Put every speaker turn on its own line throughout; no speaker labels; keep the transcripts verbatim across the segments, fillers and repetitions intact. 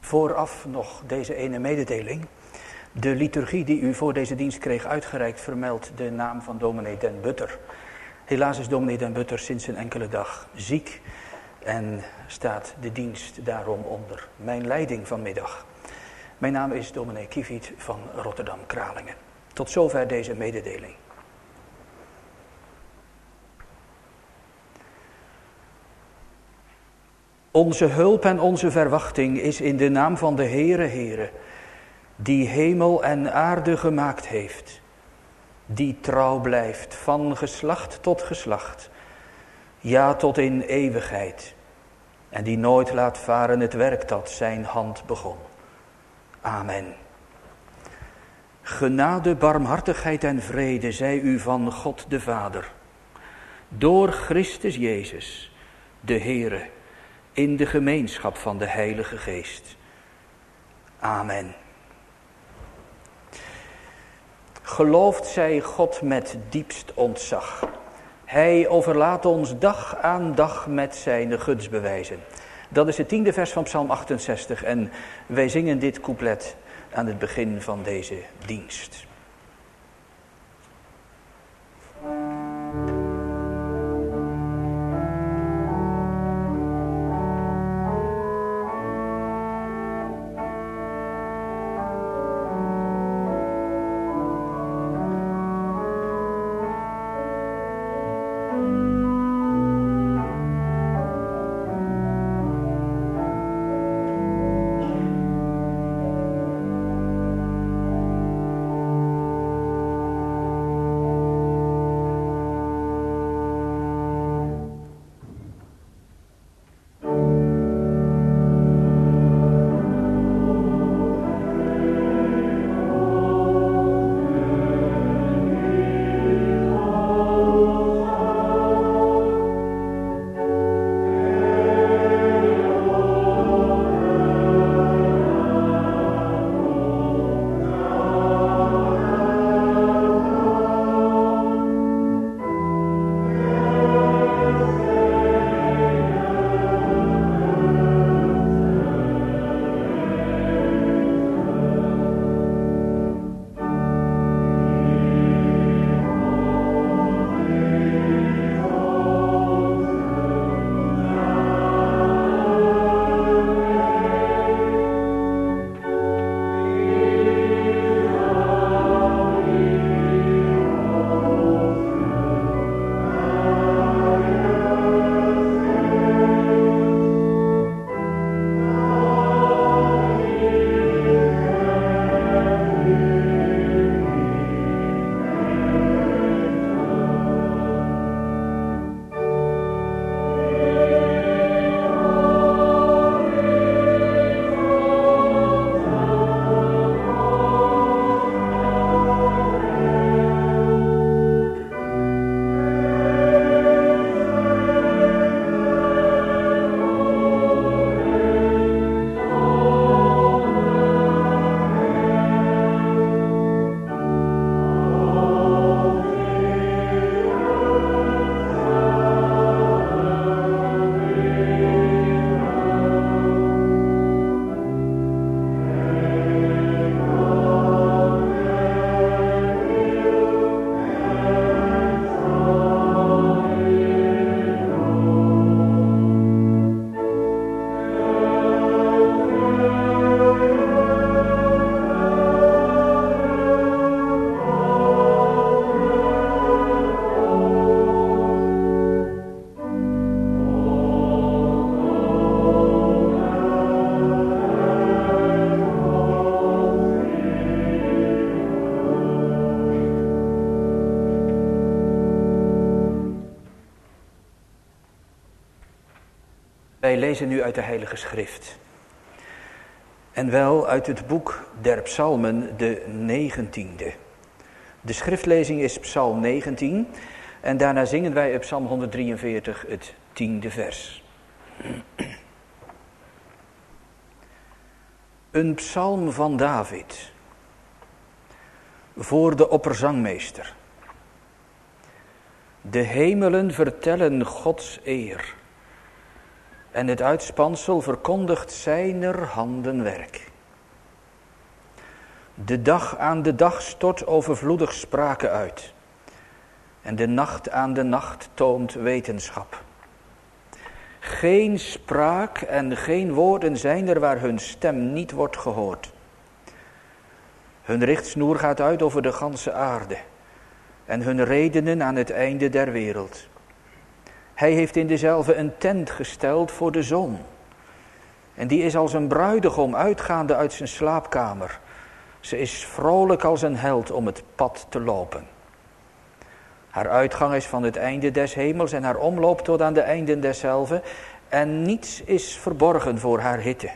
Vooraf nog deze ene mededeling. De liturgie die u voor deze dienst kreeg uitgereikt vermeldt de naam van dominee Den Butter. Helaas is dominee Den Butter sinds een enkele dag ziek en staat de dienst daarom onder mijn leiding vanmiddag. Mijn naam is dominee Kieviet van Rotterdam-Kralingen. Tot zover deze mededeling. Onze hulp en onze verwachting is in de naam van de Heere Heere, die hemel en aarde gemaakt heeft, die trouw blijft van geslacht tot geslacht, ja tot in eeuwigheid, en die nooit laat varen het werk dat zijn hand begon. Amen. Genade, barmhartigheid en vrede zij u van God de Vader, door Christus Jezus, de Heere, in de gemeenschap van de Heilige Geest. Amen. Geloofd zij God met diepst ontzag. Hij overlaat ons dag aan dag met zijn gunstbewijzen. Dat is het tiende vers van Psalm achtenzestig en wij zingen dit couplet aan het begin van deze dienst. Wij lezen nu uit de Heilige Schrift. En wel uit het boek der Psalmen, de negentiende. De schriftlezing is Psalm negentien en daarna zingen wij op Psalm honderddrieënveertig het tiende vers. Een psalm van David voor de opperzangmeester. De hemelen vertellen Gods eer. en het uitspansel verkondigt zijner handen werk. De dag aan de dag stort overvloedig sprake uit. En de nacht aan de nacht toont wetenschap. Geen spraak en geen woorden zijn er waar hun stem niet wordt gehoord. Hun richtsnoer gaat uit over de ganse aarde. En hun redenen aan het einde der wereld. Hij heeft in dezelve een tent gesteld voor de zon. En die is als een bruidegom uitgaande uit zijn slaapkamer. Ze is vrolijk als een held om het pad te lopen. Haar uitgang is van het einde des hemels en haar omloop tot aan de einden deszelve. En niets is verborgen voor haar hitte.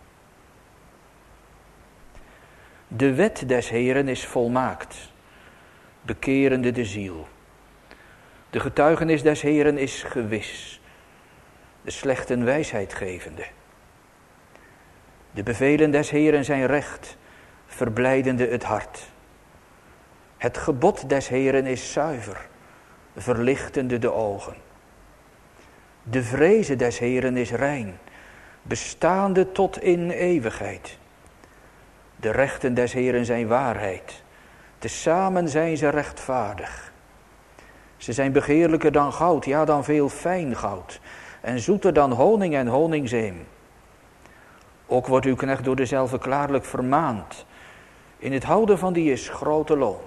De wet des Heeren is volmaakt, bekerende de ziel. De getuigenis des Heeren is gewis, de slechten wijsheid gevende. De bevelen des Heeren zijn recht, verblijdende het hart. Het gebod des Heeren is zuiver, verlichtende de ogen. De vreze des Heeren is rein, bestaande tot in eeuwigheid. De rechten des Heeren zijn waarheid, tezamen zijn ze rechtvaardig. Ze zijn begeerlijker dan goud, ja dan veel fijn goud, en zoeter dan honing en honingzeem. Ook wordt uw knecht door dezelve klaarlijk vermaand. In het houden van die is grote loon.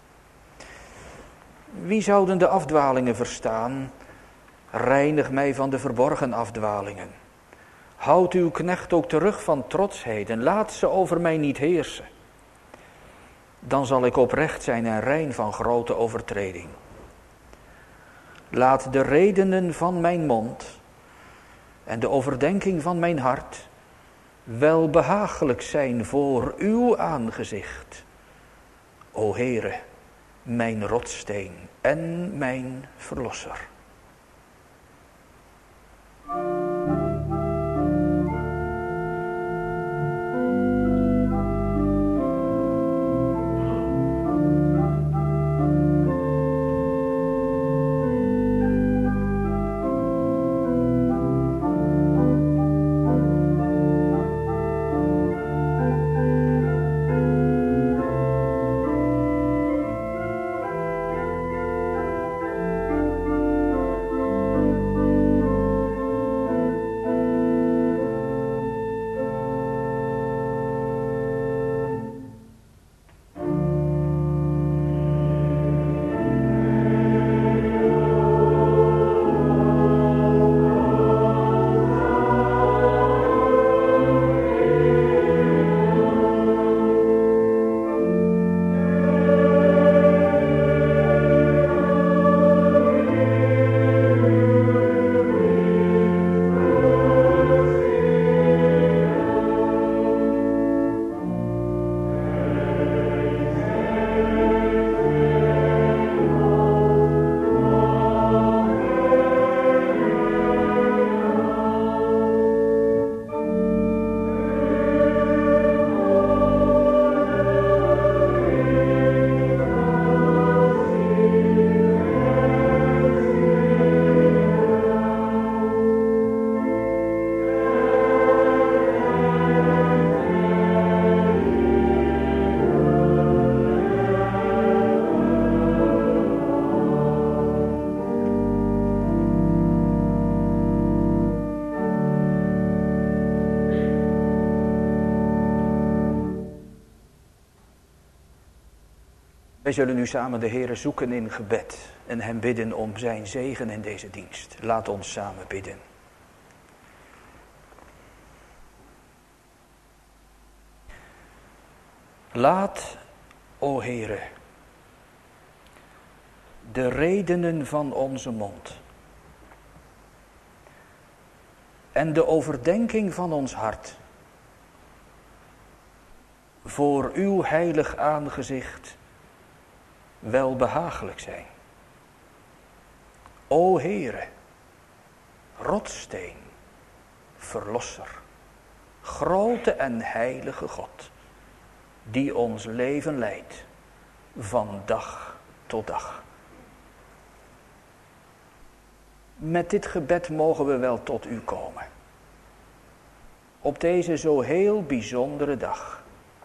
Wie zouden de afdwalingen verstaan? Reinig mij van de verborgen afdwalingen. Houd uw knecht ook terug van trotsheden. Laat ze over mij niet heersen. Dan zal ik oprecht zijn en rein van grote overtreding. Laat de redenen van mijn mond en de overdenking van mijn hart wel behagelijk zijn voor uw aangezicht. O Heere, mijn rotssteen en mijn verlosser. Wij zullen nu samen de Heere zoeken in gebed en hem bidden om zijn zegen in deze dienst. Laat ons samen bidden. Laat, o Heere, de redenen van onze mond en de overdenking van ons hart voor uw heilig aangezicht wel behagelijk zijn. O Heere, rotssteen, verlosser, grote en heilige God, die ons leven leidt van dag tot dag. Met dit gebed mogen we wel tot u komen. op deze zo heel bijzondere dag.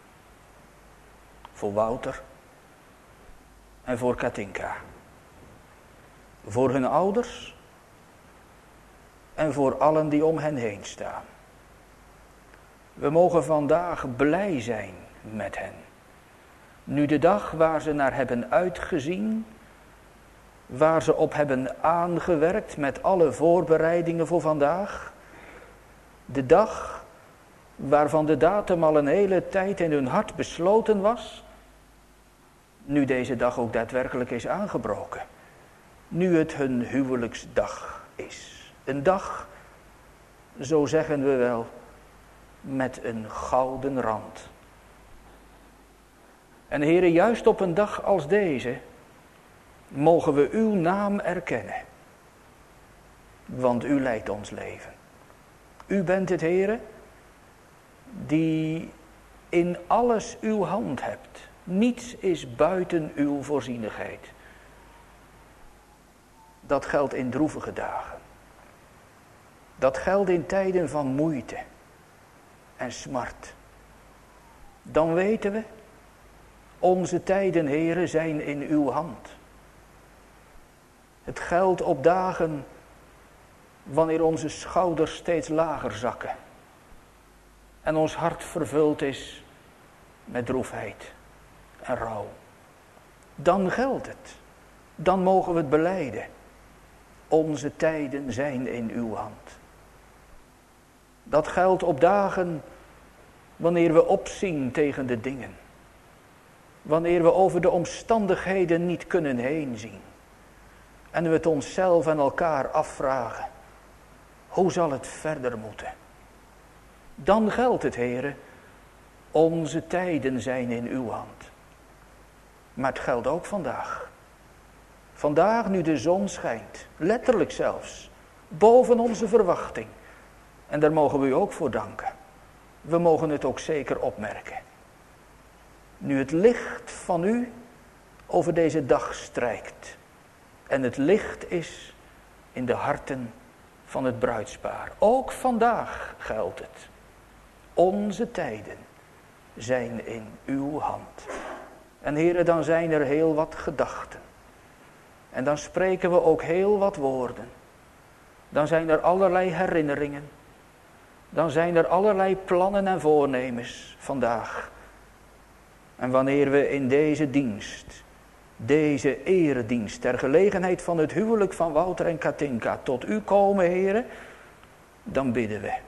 Voor Wouter en voor Katinka. Voor hun ouders en voor allen die om hen heen staan. We mogen vandaag blij zijn met hen. Nu de dag waar ze naar hebben uitgezien, waar ze op hebben aangewerkt met alle voorbereidingen voor vandaag. De dag waarvan de datum al een hele tijd in hun hart besloten was. Nu deze dag ook daadwerkelijk is aangebroken. Nu het hun huwelijksdag is. Een dag, zo zeggen we wel, met een gouden rand. En Heere, juist op een dag als deze mogen we uw naam erkennen. Want u leidt ons leven. U bent het, Heere, die in alles uw hand hebt. Niets is buiten uw voorzienigheid. Dat geldt in droevige dagen. Dat geldt in tijden van moeite en smart. Dan weten we, onze tijden, Heere, zijn in uw hand. Het geldt op dagen wanneer onze schouders steeds lager zakken. En ons hart vervuld is met droefheid en rouw. Dan geldt het. Dan mogen we het belijden. Onze tijden zijn in uw hand. Dat geldt op dagen wanneer we opzien tegen de dingen. Wanneer we over de omstandigheden niet kunnen heen zien. En we het onszelf en elkaar afvragen. Hoe zal het verder moeten? Dan geldt het, Heere, onze tijden zijn in uw hand. Maar het geldt ook vandaag. Vandaag nu de zon schijnt, letterlijk zelfs, boven onze verwachting. En daar mogen we u ook voor danken. We mogen het ook zeker opmerken. Nu het licht van u over deze dag strijkt. En het licht is in de harten van het bruidspaar. Ook vandaag geldt het. Onze tijden zijn in uw hand. En Heere, dan zijn er heel wat gedachten. En dan spreken we ook heel wat woorden. Dan zijn er allerlei herinneringen. Dan zijn er allerlei plannen en voornemens vandaag. En wanneer we in deze dienst, deze eredienst, ter gelegenheid van het huwelijk van Wouter en Katinka, tot u komen, Heere, dan bidden we.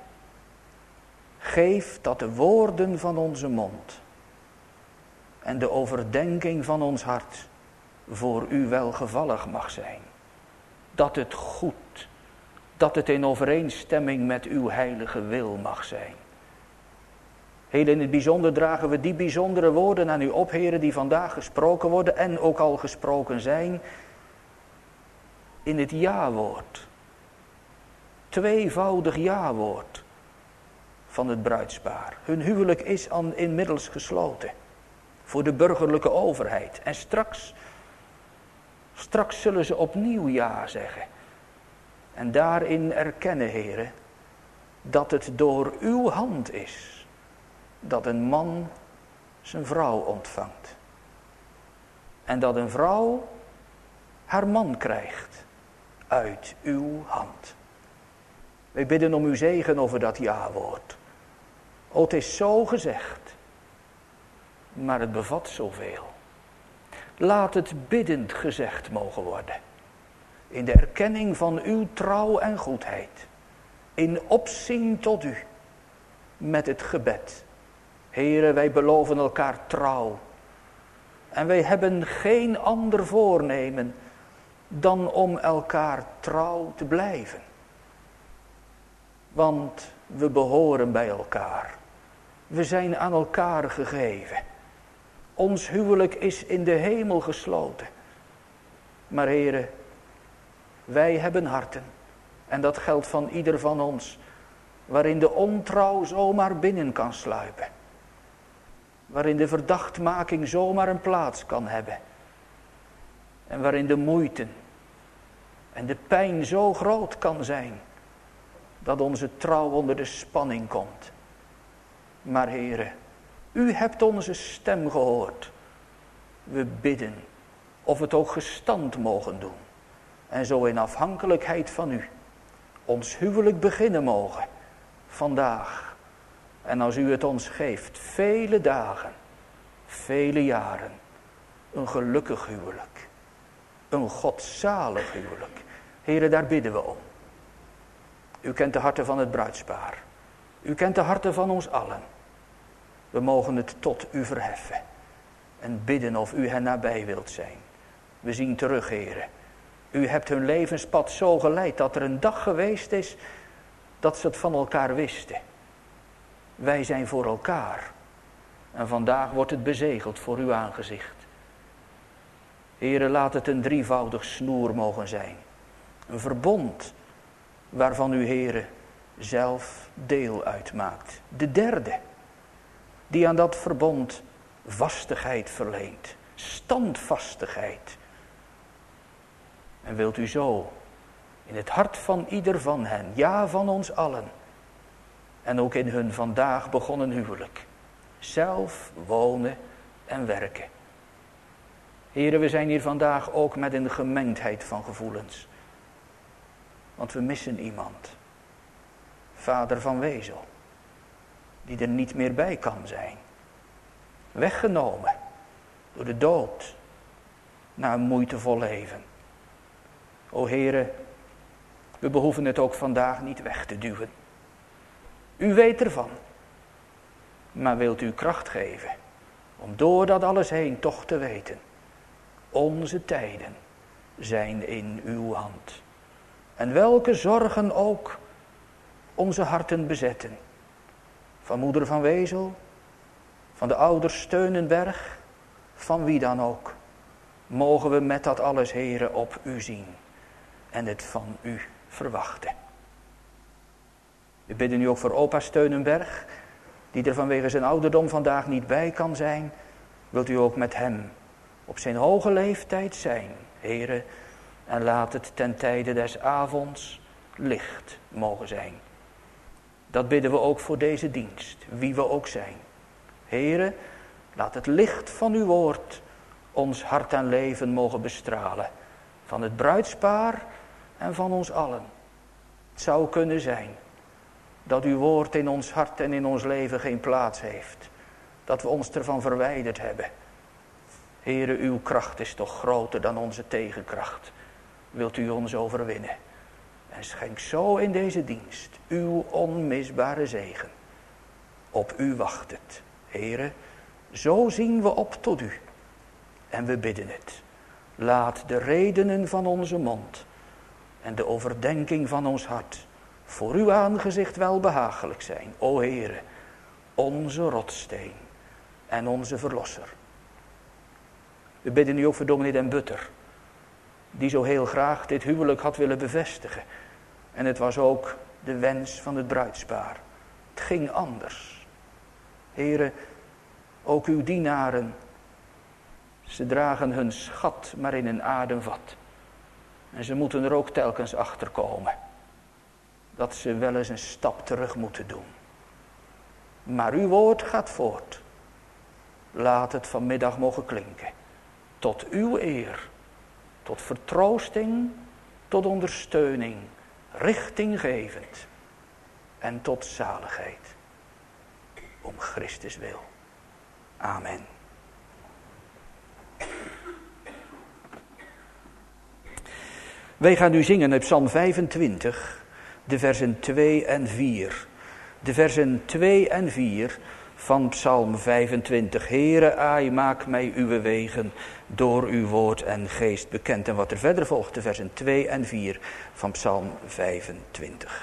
Geef dat de woorden van onze mond en de overdenking van ons hart voor u welgevallig mag zijn. Dat het goed, dat het in overeenstemming met uw heilige wil mag zijn. Heel in het bijzonder dragen we die bijzondere woorden aan u op, Heere, die vandaag gesproken worden en ook al gesproken zijn in het ja-woord. Tweevoudig ja-woord van het bruidspaar. Hun huwelijk is al inmiddels gesloten voor de burgerlijke overheid. En straks, straks zullen ze opnieuw ja zeggen. En daarin erkennen, Heere, dat het door uw hand is dat een man zijn vrouw ontvangt. En dat een vrouw haar man krijgt uit uw hand. Wij bidden om uw zegen over dat ja-woord. O, het is zo gezegd, maar het bevat zoveel. Laat het biddend gezegd mogen worden. In de erkenning van uw trouw en goedheid. In opzien tot u. Met het gebed. Heere, wij beloven elkaar trouw. En wij hebben geen ander voornemen dan om elkaar trouw te blijven. Want we behoren bij elkaar. We zijn aan elkaar gegeven. Ons huwelijk is in de hemel gesloten. Maar Heere, wij hebben harten. En dat geldt van ieder van ons. Waarin de ontrouw zomaar binnen kan sluipen. Waarin de verdachtmaking zomaar een plaats kan hebben. En waarin de moeite en de pijn zo groot kan zijn. Dat onze trouw onder de spanning komt. Maar Heere, u hebt onze stem gehoord. We bidden of we het ook gestand mogen doen. En zo in afhankelijkheid van u ons huwelijk beginnen mogen. Vandaag. En als u het ons geeft, vele dagen, vele jaren. Een gelukkig huwelijk. Een godzalig huwelijk. Heere, daar bidden we om. U kent de harten van het bruidspaar. U kent de harten van ons allen. We mogen het tot u verheffen. En bidden of u hen nabij wilt zijn. We zien terug, Heere. U hebt hun levenspad zo geleid dat er een dag geweest is dat ze het van elkaar wisten. Wij zijn voor elkaar. En vandaag wordt het bezegeld voor uw aangezicht. Heere, laat het een drievoudig snoer mogen zijn. Een verbond waarvan u, Heere, zelf deel uitmaakt. De derde, die aan dat verbond vastigheid verleent. Standvastigheid. En wilt u zo in het hart van ieder van hen, ja van ons allen, en ook in hun vandaag begonnen huwelijk, zelf wonen en werken. Heren, we zijn hier vandaag ook met een gemengdheid van gevoelens. Want we missen iemand. Vader van Wezel. Die er niet meer bij kan zijn. Weggenomen door de dood. Na een moeitevol leven. O Heere, we behoeven het ook vandaag niet weg te duwen. U weet ervan. Maar wilt u kracht geven om door dat alles heen toch te weten. Onze tijden zijn in uw hand. En welke zorgen ook onze harten bezetten. Van moeder van Wezel, van de ouders Steunenberg, van wie dan ook. Mogen we met dat alles, Heere, op u zien en het van u verwachten. We bidden u ook voor opa Steunenberg, die er vanwege zijn ouderdom vandaag niet bij kan zijn. Wilt u ook met hem op zijn hoge leeftijd zijn, Heere, en laat het ten tijde des avonds licht mogen zijn. Dat bidden we ook voor deze dienst, wie we ook zijn. Heere, laat het licht van uw woord ons hart en leven mogen bestralen. Van het bruidspaar en van ons allen. Het zou kunnen zijn dat uw woord in ons hart en in ons leven geen plaats heeft. Dat we ons ervan verwijderd hebben. Heere, uw kracht is toch groter dan onze tegenkracht. Wilt u ons overwinnen. En schenk zo in deze dienst uw onmisbare zegen. Op u wacht het. Heere, zo zien we op tot u. En we bidden het. Laat de redenen van onze mond en de overdenking van ons hart voor uw aangezicht wel behagelijk zijn. O Heere, onze rotsteen en onze verlosser. We bidden u ook voor dominee Den Butter, die zo heel graag dit huwelijk had willen bevestigen. En het was ook de wens van het bruidspaar. Het ging anders. Heere, ook uw dienaren, ze dragen hun schat maar in een aardenvat. En ze moeten er ook telkens achter komen. Dat ze wel eens een stap terug moeten doen. Maar uw woord gaat voort. Laat het vanmiddag mogen klinken. Tot uw eer. Tot vertroosting. Tot ondersteuning. Richtinggevend. En tot zaligheid. Om Christus wil. Amen. Wij gaan nu zingen uit Psalm vijfentwintig, de versen twee en vier. De versen twee en vier van Psalm vijfentwintig. Heere, aai, maak mij uw wegen door uw woord en geest bekend. En wat er verder volgt, de versen twee en vier van Psalm vijfentwintig.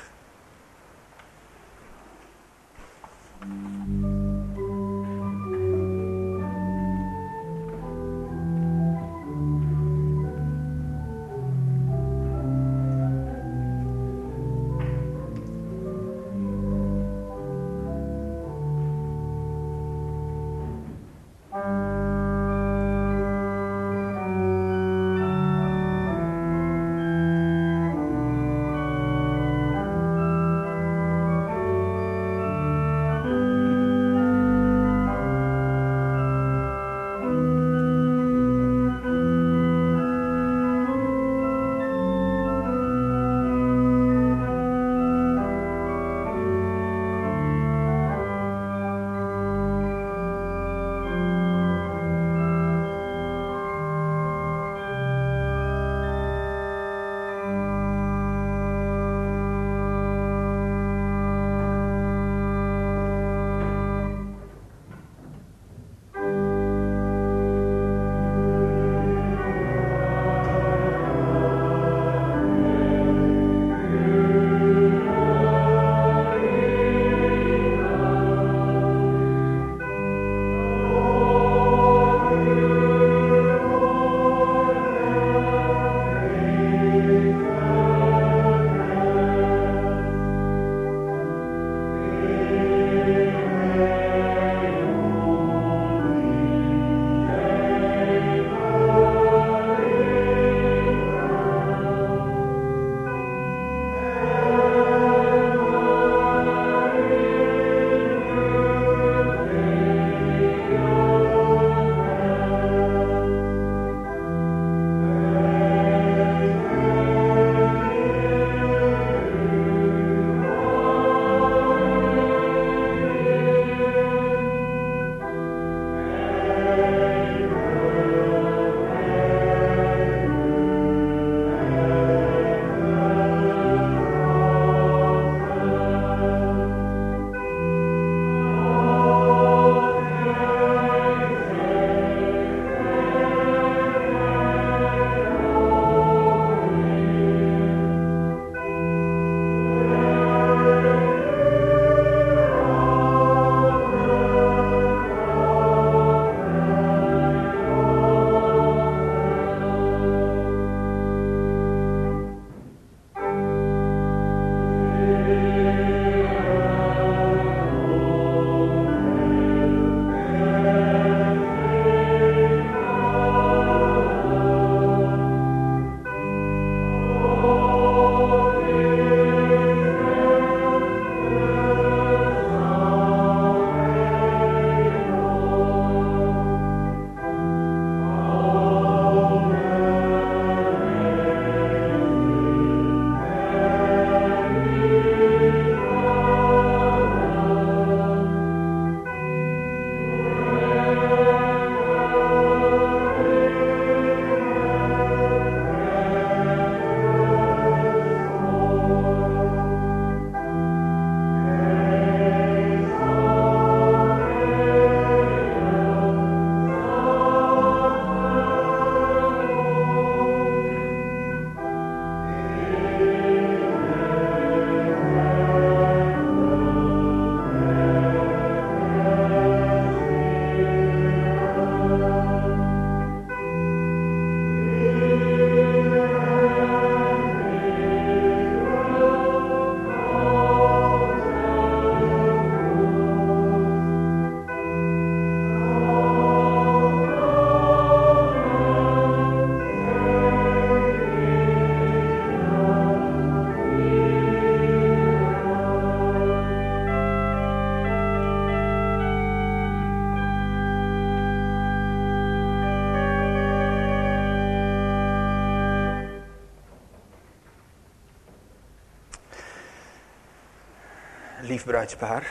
Lief bruidspaar,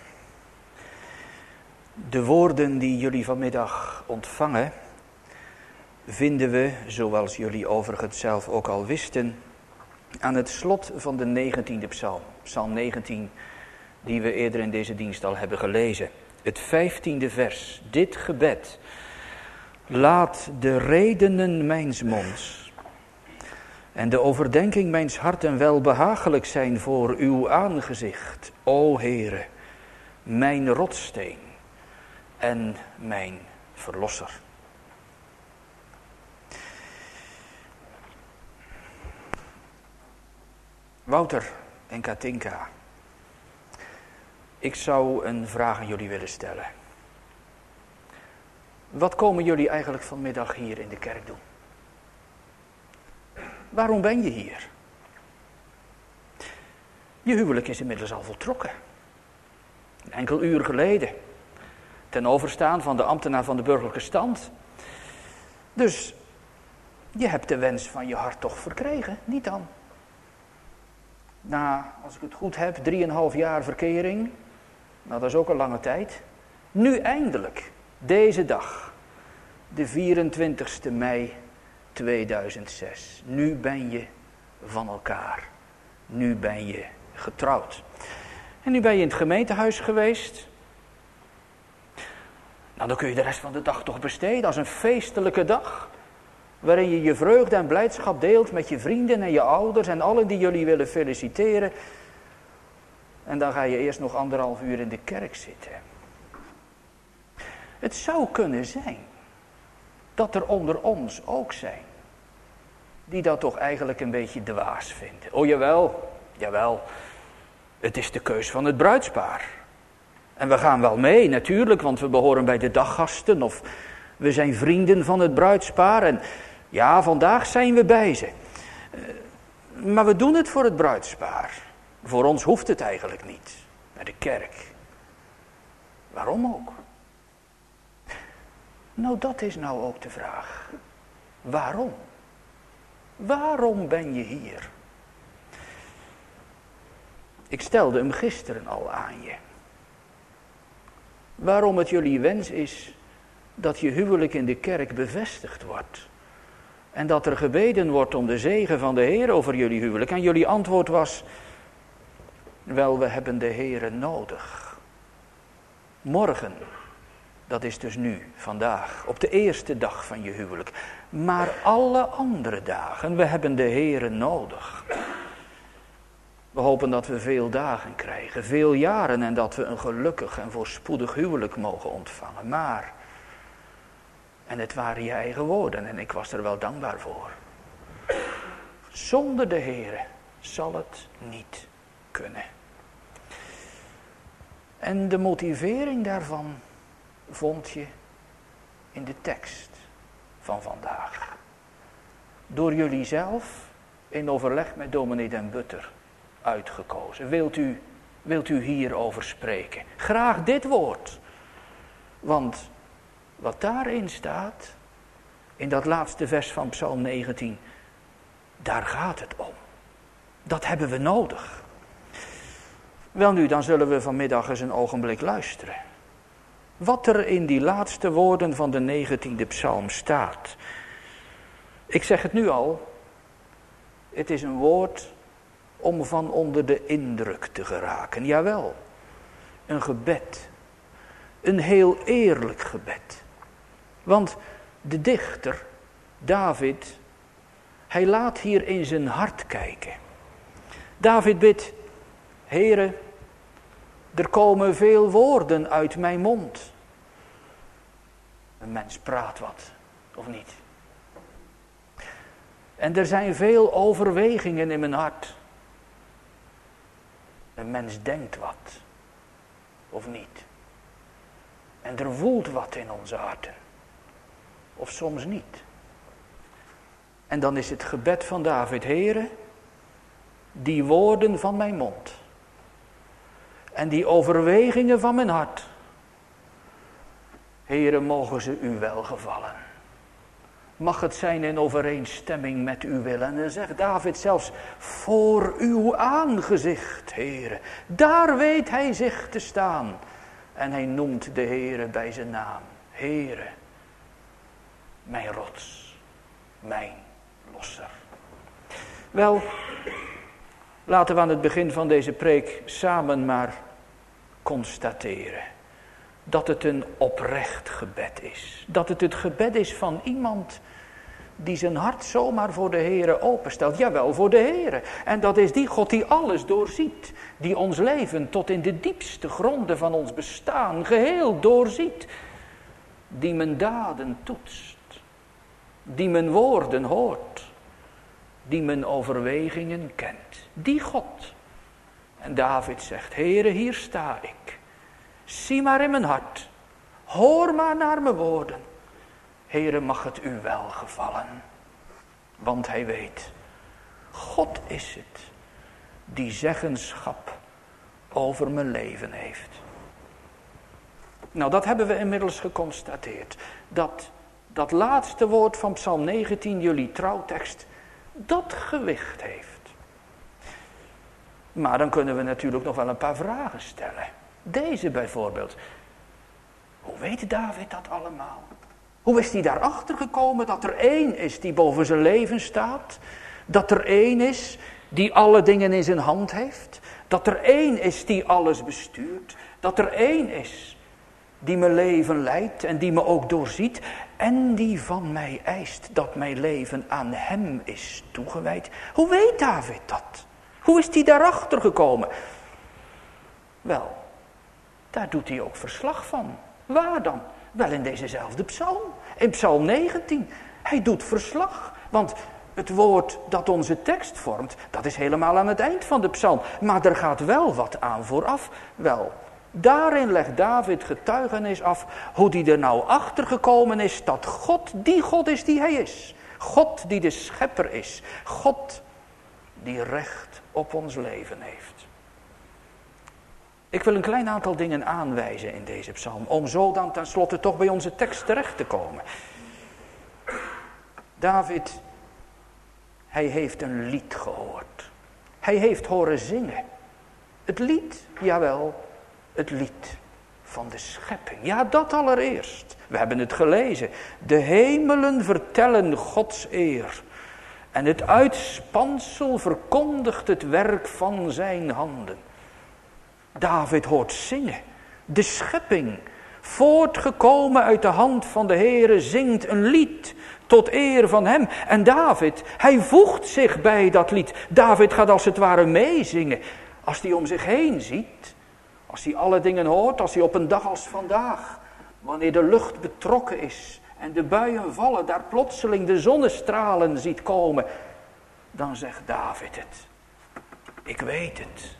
de woorden die jullie vanmiddag ontvangen, vinden we, zoals jullie overigens zelf ook al wisten, aan het slot van de negentiende psalm, psalm negentien, die we eerder in deze dienst al hebben gelezen. Het vijftiende vers, dit gebed, laat de redenen mijns monds en de overdenking mijns harten wel behagelijk zijn voor uw aangezicht, o Heere, mijn rotssteen en mijn verlosser. Wouter en Katinka, ik zou een vraag aan jullie willen stellen. Wat komen jullie eigenlijk vanmiddag hier in de kerk doen? Waarom ben je hier? Je huwelijk is inmiddels al voltrokken. Een enkel uur geleden. Ten overstaan van de ambtenaar van de burgerlijke stand. Dus je hebt de wens van je hart toch verkregen, niet dan? Na, als ik het goed heb, drieënhalf jaar verkering. Nou, dat is ook een lange tijd. Nu eindelijk, deze dag, de vierentwintigste mei tweeduizend zes. Nu ben je van elkaar. Nu ben je getrouwd. En nu ben je in het gemeentehuis geweest. Nou, dan kun je de rest van de dag toch besteden als een feestelijke dag. Waarin je je vreugde en blijdschap deelt met je vrienden en je ouders en allen die jullie willen feliciteren. En dan ga je eerst nog anderhalf uur in de kerk zitten. Het zou kunnen zijn dat er onder ons ook zijn die dat toch eigenlijk een beetje dwaas vinden. Oh jawel, jawel, het is de keus van het bruidspaar. En we gaan wel mee natuurlijk, want we behoren bij de daggasten of we zijn vrienden van het bruidspaar. En ja, vandaag zijn we bij ze. Maar we doen het voor het bruidspaar. Voor ons hoeft het eigenlijk niet. Naar de kerk. Waarom ook? Nou, dat is nou ook de vraag. Waarom? Waarom ben je hier? Ik stelde hem gisteren al aan je. Waarom het jullie wens is dat je huwelijk in de kerk bevestigd wordt. En dat er gebeden wordt om de zegen van de Heer over jullie huwelijk. En jullie antwoord was, wel, we hebben de Heer nodig. Morgen, dat is dus nu, vandaag, op de eerste dag van je huwelijk. Maar alle andere dagen, we hebben de Heer nodig. We hopen dat we veel dagen krijgen, veel jaren en dat we een gelukkig en voorspoedig huwelijk mogen ontvangen. Maar, en het waren je eigen woorden en ik was er wel dankbaar voor. Zonder de Heer zal het niet kunnen. En de motivering daarvan vond je in de tekst van vandaag. Door jullie zelf in overleg met dominee Den Butter uitgekozen. Wilt u, wilt u hierover spreken? Graag dit woord. Want wat daarin staat, in dat laatste vers van Psalm negentien, daar gaat het om. Dat hebben we nodig. Welnu, dan zullen we vanmiddag eens een ogenblik luisteren. Wat er in die laatste woorden van de negentiende psalm staat. Ik zeg het nu al, het is een woord om van onder de indruk te geraken. Jawel, een gebed. Een heel eerlijk gebed. Want de dichter, David, hij laat hier in zijn hart kijken. David bidt, Heere, er komen veel woorden uit mijn mond. Een mens praat wat, of niet? En er zijn veel overwegingen in mijn hart. Een mens denkt wat, of niet? En er woelt wat in onze harten. Of soms niet. En dan is het gebed van David, Heere, die woorden van mijn mond. En die overwegingen van mijn hart. Heere, mogen ze u welgevallen. Mag het zijn in overeenstemming met uw wil. En dan zegt David zelfs, voor uw aangezicht, Heere. Daar weet hij zich te staan. En hij noemt de Heere bij zijn naam. Heere, mijn rots, mijn losser. Wel, laten we aan het begin van deze preek samen maar constateren dat het een oprecht gebed is. Dat het het gebed is van iemand die zijn hart zomaar voor de Heere openstelt. Jawel, voor de Heere. En dat is die God die alles doorziet. Die ons leven tot in de diepste gronden van ons bestaan geheel doorziet. Die mijn daden toetst. Die mijn woorden hoort. Die mijn overwegingen kent. Die God. En David zegt, Heere, hier sta ik. Zie maar in mijn hart. Hoor maar naar mijn woorden. Heere, mag het u welgevallen. Want hij weet, God is het die zeggenschap over mijn leven heeft. Nou, dat hebben we inmiddels geconstateerd. Dat dat laatste woord van Psalm negentien, jullie trouwtekst, dat gewicht heeft. Maar dan kunnen we natuurlijk nog wel een paar vragen stellen. Deze bijvoorbeeld. Hoe weet David dat allemaal? Hoe is hij daarachter gekomen dat er één is die boven zijn leven staat? Dat er één is die alle dingen in zijn hand heeft? Dat er één is die alles bestuurt? Dat er één is die mijn leven leidt en die me ook doorziet? En die van mij eist dat mijn leven aan hem is toegewijd? Hoe weet David dat? Hoe is hij daarachter gekomen? Wel, daar doet hij ook verslag van. Waar dan? Wel in dezezelfde psalm. In psalm negentien. Hij doet verslag. Want het woord dat onze tekst vormt, dat is helemaal aan het eind van de psalm. Maar er gaat wel wat aan vooraf. Wel, daarin legt David getuigenis af hoe hij er nou achter gekomen is dat God die God is die hij is. God die de schepper is. God die recht op ons leven heeft. Ik wil een klein aantal dingen aanwijzen in deze psalm, om zo dan tenslotte toch bij onze tekst terecht te komen. David, hij heeft een lied gehoord. Hij heeft horen zingen. Het lied, jawel, het lied van de schepping. Ja, dat allereerst. We hebben het gelezen. De hemelen vertellen Gods eer. En het uitspansel verkondigt het werk van zijn handen. David hoort zingen. De schepping, voortgekomen uit de hand van de Heere, zingt een lied tot eer van hem. En David, hij voegt zich bij dat lied. David gaat als het ware meezingen. Als hij om zich heen ziet, als hij alle dingen hoort, als hij op een dag als vandaag, wanneer de lucht betrokken is en de buien vallen, daar plotseling de zonnestralen ziet komen, dan zegt David het. Ik weet het.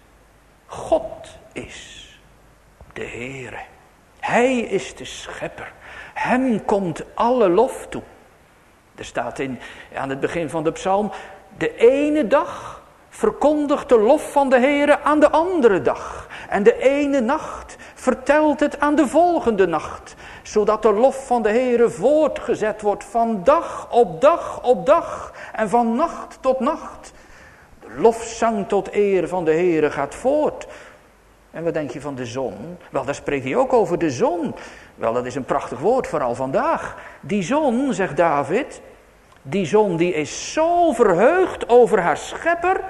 God is de Heere. Hij is de schepper. Hem komt alle lof toe. Er staat in, aan het begin van de psalm, de ene dag verkondigt de lof van de Heere aan de andere dag. En de ene nacht vertelt het aan de volgende nacht. Zodat de lof van de Heere voortgezet wordt van dag op dag op dag. En van nacht tot nacht. De lofzang tot eer van de Heere gaat voort. En wat denk je van de zon? Wel, daar spreekt hij ook over de zon. Wel, dat is een prachtig woord, vooral vandaag. Die zon, zegt David, die zon die is zo verheugd over haar schepper,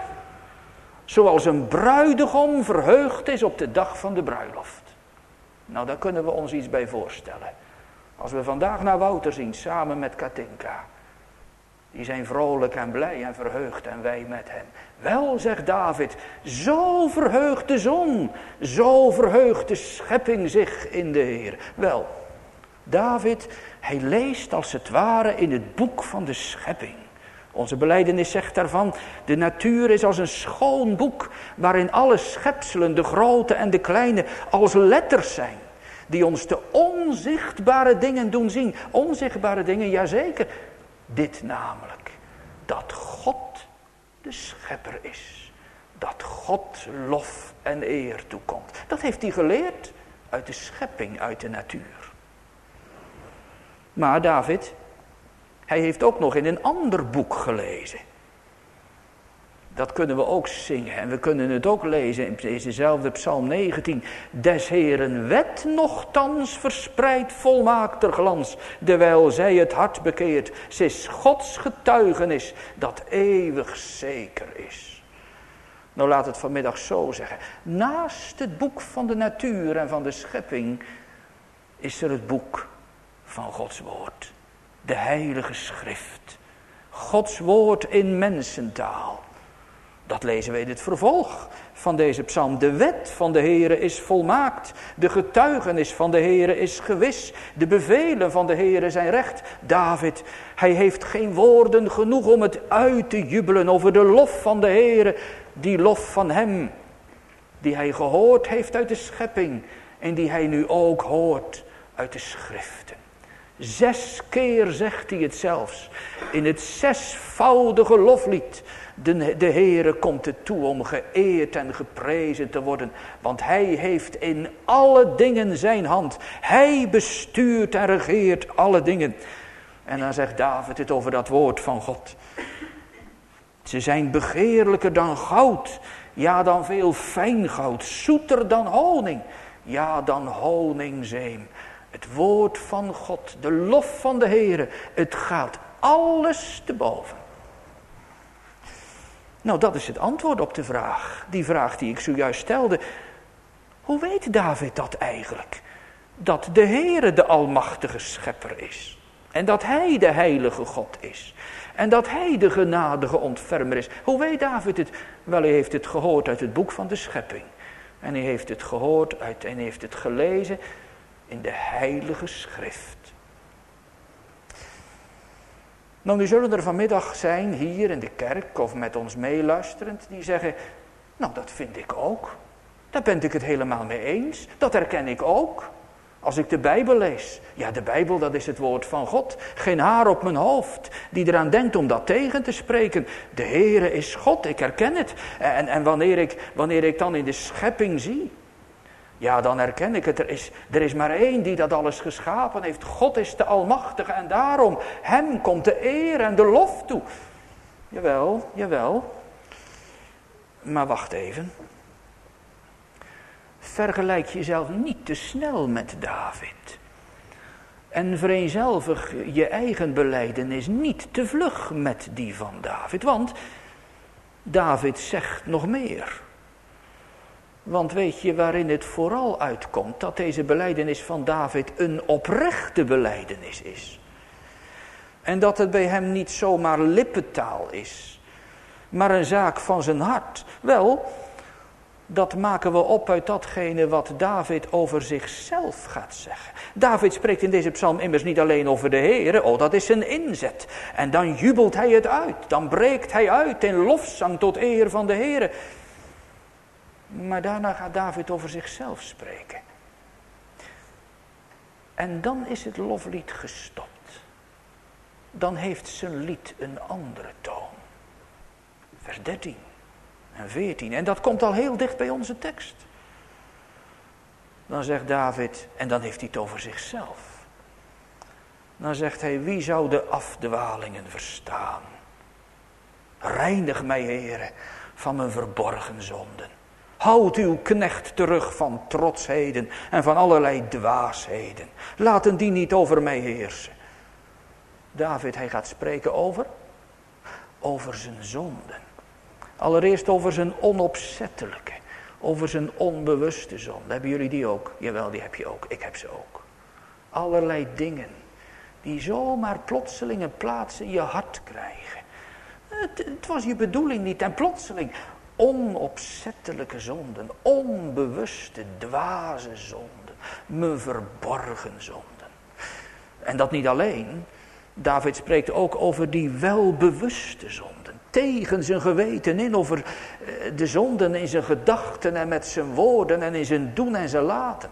zoals een bruidegom verheugd is op de dag van de bruiloft. Nou, daar kunnen we ons iets bij voorstellen. Als we vandaag naar Wouter zien, samen met Katinka. Die zijn vrolijk en blij en verheugd en wij met hen. Wel, zegt David, zo verheugt de zon, zo verheugt de schepping zich in de Heer. Wel, David, hij leest als het ware in het boek van de schepping. Onze belijdenis zegt daarvan, de natuur is als een schoon boek, waarin alle schepselen, de grote en de kleine, als letters zijn. Die ons de onzichtbare dingen doen zien. Onzichtbare dingen, jazeker. Dit namelijk, dat God de schepper is. Dat God lof en eer toekomt. Dat heeft hij geleerd uit de schepping, uit de natuur. Maar David, hij heeft ook nog in een ander boek gelezen. Dat kunnen we ook zingen en we kunnen het ook lezen in dezezelfde Psalm negentien. Des Heeren wet nochtans verspreidt volmaakter glans, terwijl zij het hart bekeert. Ze is Gods getuigenis dat eeuwig zeker is. Nou, laat het vanmiddag zo zeggen. Naast het boek van de natuur en van de schepping is er het boek van Gods woord. De heilige schrift. Gods woord in mensentaal. Dat lezen we in het vervolg van deze psalm. De wet van de Heere is volmaakt. De getuigenis van de Heere is gewis. De bevelen van de Heere zijn recht. David, hij heeft geen woorden genoeg om het uit te jubelen over de lof van de Heere. Die lof van hem, die hij gehoord heeft uit de schepping. En die hij nu ook hoort uit de schriften. Zes keer zegt hij het zelfs. In het zesvoudige loflied. De, de Heere komt het toe om geëerd en geprezen te worden. Want hij heeft in alle dingen zijn hand. Hij bestuurt en regeert alle dingen. En dan zegt David het over dat woord van God. Ze zijn begeerlijker dan goud. Ja, dan veel fijngoud. Zoeter dan honing. Ja, dan honingzeem. Het woord van God, de lof van de Heere. Het gaat alles te boven. Nou, dat is het antwoord op de vraag. Die vraag die ik zojuist stelde. Hoe weet David dat eigenlijk? Dat de Heere de almachtige schepper is. En dat hij de heilige God is. En dat hij de genadige ontfermer is. Hoe weet David het? Wel, hij heeft het gehoord uit het boek van de schepping. En hij heeft het gehoord uit en heeft het gelezen in de heilige schrift. Nou, nu zullen er vanmiddag zijn hier in de kerk of met ons meeluisterend die zeggen, nou dat vind ik ook. Daar ben ik het helemaal mee eens. Dat herken ik ook. Als ik de Bijbel lees. Ja, de Bijbel, dat is het woord van God. Geen haar op mijn hoofd die eraan denkt om dat tegen te spreken. De Heere is God, ik herken het. En, en wanneer, ik, wanneer ik dan in de schepping zie, ja, dan herken ik het. Er is, er is maar één die dat alles geschapen heeft. God is de Almachtige en daarom, hem komt de eer en de lof toe. Jawel, jawel. Maar wacht even. Vergelijk jezelf niet te snel met David. En vereenzelvig je eigen belijdenis niet te vlug met die van David. Want David zegt nog meer. Want weet je waarin het vooral uitkomt? Dat deze belijdenis van David een oprechte belijdenis is. En dat het bij hem niet zomaar lippentaal is. Maar een zaak van zijn hart. Wel, dat maken we op uit datgene wat David over zichzelf gaat zeggen. David spreekt in deze psalm immers niet alleen over de Heere. Oh, dat is zijn inzet. En dan jubelt hij het uit. Dan breekt hij uit in lofzang tot eer van de Heere. Maar daarna gaat David over zichzelf spreken. En dan is het loflied gestopt. Dan heeft zijn lied een andere toon. Vers dertien en veertien. En dat komt al heel dicht bij onze tekst. Dan zegt David, en dan heeft hij het over zichzelf. Dan zegt hij, wie zou de afdwalingen verstaan? Reinig mij, Heere, van mijn verborgen zonden. Houd uw knecht terug van trotsheden en van allerlei dwaasheden. Laten die niet over mij heersen. David, hij gaat spreken over? Over zijn zonden. Allereerst over zijn onopzettelijke, over zijn onbewuste zonde. Hebben jullie die ook? Jawel, die heb je ook. Ik heb ze ook. Allerlei dingen die zomaar plotseling een plaats in je hart krijgen. Het, het was je bedoeling niet en plotseling. Onopzettelijke zonden, onbewuste, dwaze zonden, mijn verborgen zonden. En dat niet alleen. David spreekt ook over die welbewuste zonden. Tegen zijn geweten in, over de zonden in zijn gedachten en met zijn woorden en in zijn doen en zijn laten.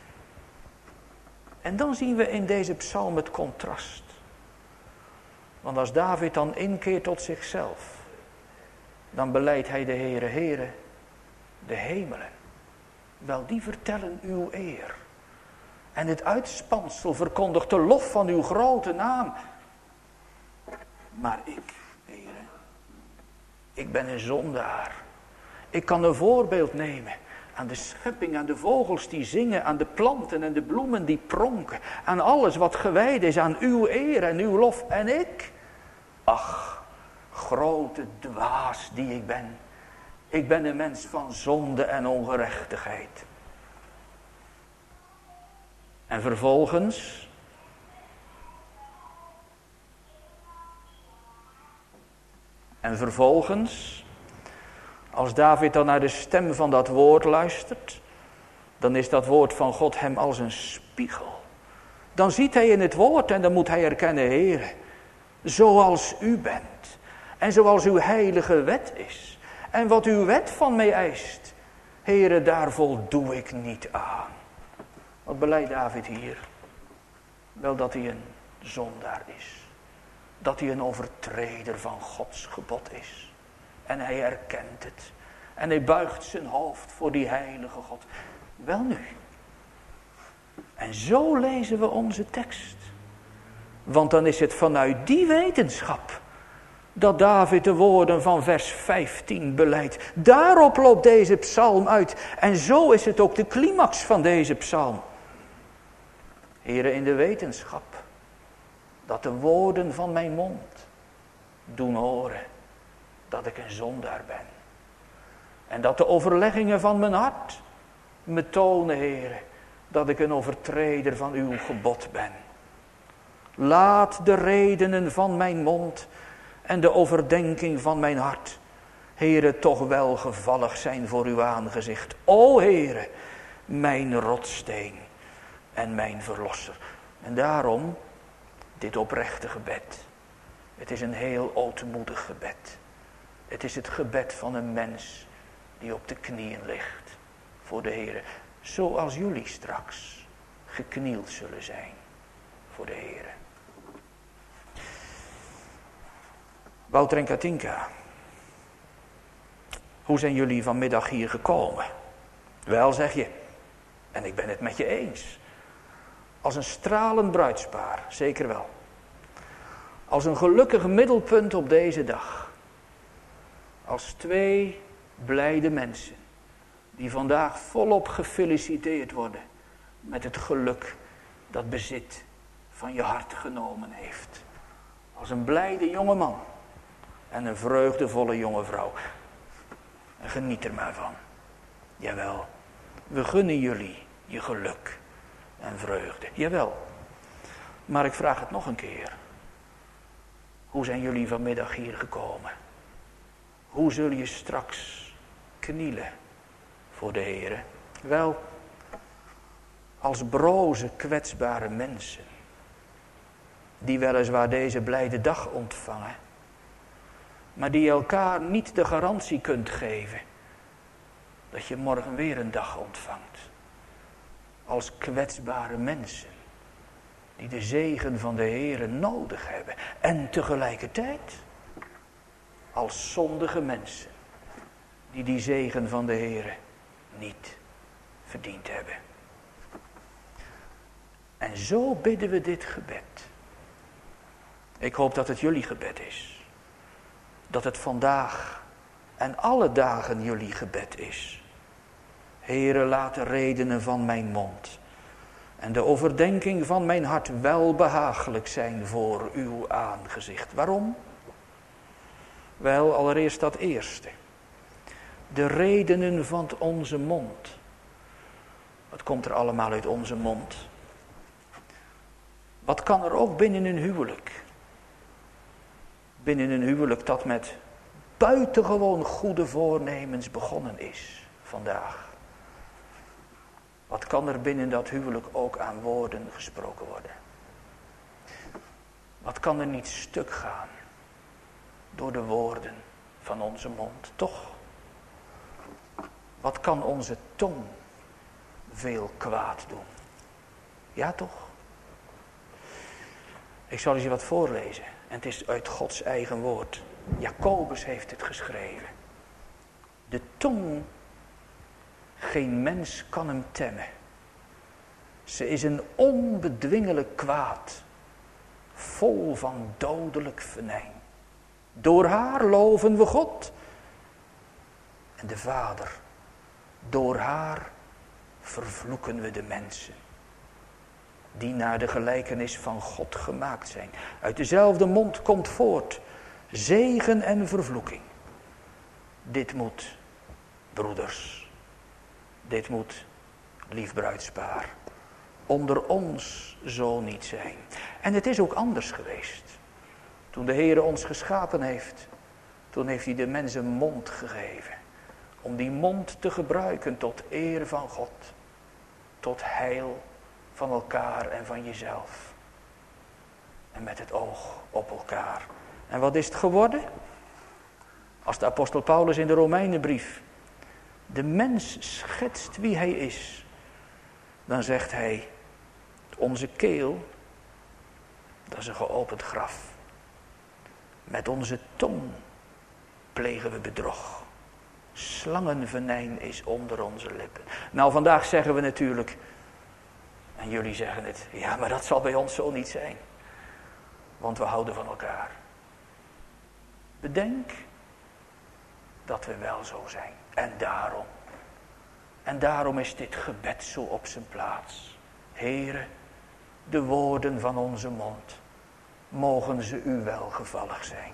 En dan zien we in deze psalm het contrast. Want als David dan inkeert tot zichzelf, dan belijdt hij de Heere, Heere, de hemelen. Wel, die vertellen uw eer. En het uitspansel verkondigt de lof van uw grote naam. Maar ik, Heere, ik ben een zondaar. Ik kan een voorbeeld nemen aan de schepping, aan de vogels die zingen, aan de planten en de bloemen die pronken. Aan alles wat gewijd is aan uw eer en uw lof. En ik, ach, grote dwaas die ik ben. Ik ben een mens van zonde en ongerechtigheid. En vervolgens, en vervolgens, als David dan naar de stem van dat woord luistert, dan is dat woord van God hem als een spiegel. Dan ziet hij in het woord en dan moet hij erkennen, Heere, zoals u bent en zoals uw heilige wet is en wat uw wet van mij eist, Heere, daar voldoe ik niet aan. Wat belijdt David hier? Wel dat hij een zondaar is. Dat hij een overtreder van Gods gebod is. En hij erkent het. En hij buigt zijn hoofd voor die heilige God. Wel nu. En zo lezen we onze tekst. Want dan is het vanuit die wetenschap dat David de woorden van vers vijftien belijdt. Daarop loopt deze psalm uit. En zo is het ook de climax van deze psalm. Heere, in de wetenschap dat de woorden van mijn mond doen horen dat ik een zondaar ben. En dat de overleggingen van mijn hart me tonen, Heere, dat ik een overtreder van uw gebod ben. Laat de redenen van mijn mond en de overdenking van mijn hart, Heere, toch welgevallig zijn voor uw aangezicht. O Heere, mijn rotsteen en mijn verlosser. En daarom dit oprechte gebed. Het is een heel ootmoedig gebed. Het is het gebed van een mens die op de knieën ligt voor de Heere. Zoals jullie straks geknield zullen zijn voor de Heere. Wouter en Katinka, hoe zijn jullie vanmiddag hier gekomen? Wel, zeg je, en ik ben het met je eens. Als een stralend bruidspaar, zeker wel. Als een gelukkig middelpunt op deze dag. Als twee blijde mensen die vandaag volop gefeliciteerd worden met het geluk dat bezit van je hart genomen heeft. Als een blijde jonge man en een vreugdevolle jonge vrouw. En geniet er maar van. Jawel, we gunnen jullie je geluk en vreugde. Jawel, maar ik vraag het nog een keer. Hoe zijn jullie vanmiddag hier gekomen? Hoe zul je straks knielen voor de Heere? Wel, als broze, kwetsbare mensen, die weliswaar deze blijde dag ontvangen, maar die elkaar niet de garantie kunt geven dat je morgen weer een dag ontvangt. Als kwetsbare mensen, die de zegen van de Heere nodig hebben. En tegelijkertijd als zondige mensen, die die zegen van de Heere niet verdiend hebben. En zo bidden we dit gebed. Ik hoop dat het jullie gebed is. Dat het vandaag en alle dagen jullie gebed is. Heere, laat de redenen van mijn mond en de overdenking van mijn hart welbehagelijk zijn voor uw aangezicht. Waarom? Wel, allereerst dat eerste. De redenen van onze mond. Wat komt er allemaal uit onze mond? Wat kan er ook binnen een huwelijk? Binnen een huwelijk dat met buitengewoon goede voornemens begonnen is vandaag. Wat kan er binnen dat huwelijk ook aan woorden gesproken worden? Wat kan er niet stuk gaan door de woorden van onze mond? Toch? Wat kan onze tong veel kwaad doen? Ja, toch? Ik zal eens je wat voorlezen. En het is uit Gods eigen woord. Jacobus heeft het geschreven. De tong, geen mens kan hem temmen. Ze is een onbedwingelijk kwaad, vol van dodelijk venijn. Door haar loven we God en de Vader. Door haar vervloeken we de mensen, die naar de gelijkenis van God gemaakt zijn. Uit dezelfde mond komt voort zegen en vervloeking. Dit moet, broeders, dit moet, lief bruidspaar, onder ons zo niet zijn. En het is ook anders geweest. Toen de Heere ons geschapen heeft, toen heeft hij de mens een mond gegeven. Om die mond te gebruiken tot eer van God, tot heil van elkaar en van jezelf. En met het oog op elkaar. En wat is het geworden? Als de apostel Paulus in de Romeinenbrief de mens schetst wie hij is, dan zegt hij, onze keel, dat is een geopend graf. Met onze tong plegen we bedrog. Slangenvenijn is onder onze lippen. Nou, vandaag zeggen we natuurlijk, en jullie zeggen het, ja, maar dat zal bij ons zo niet zijn. Want we houden van elkaar. Bedenk dat we wel zo zijn. En daarom. En daarom is dit gebed zo op zijn plaats. Heere, de woorden van onze mond, mogen ze u welgevallig zijn.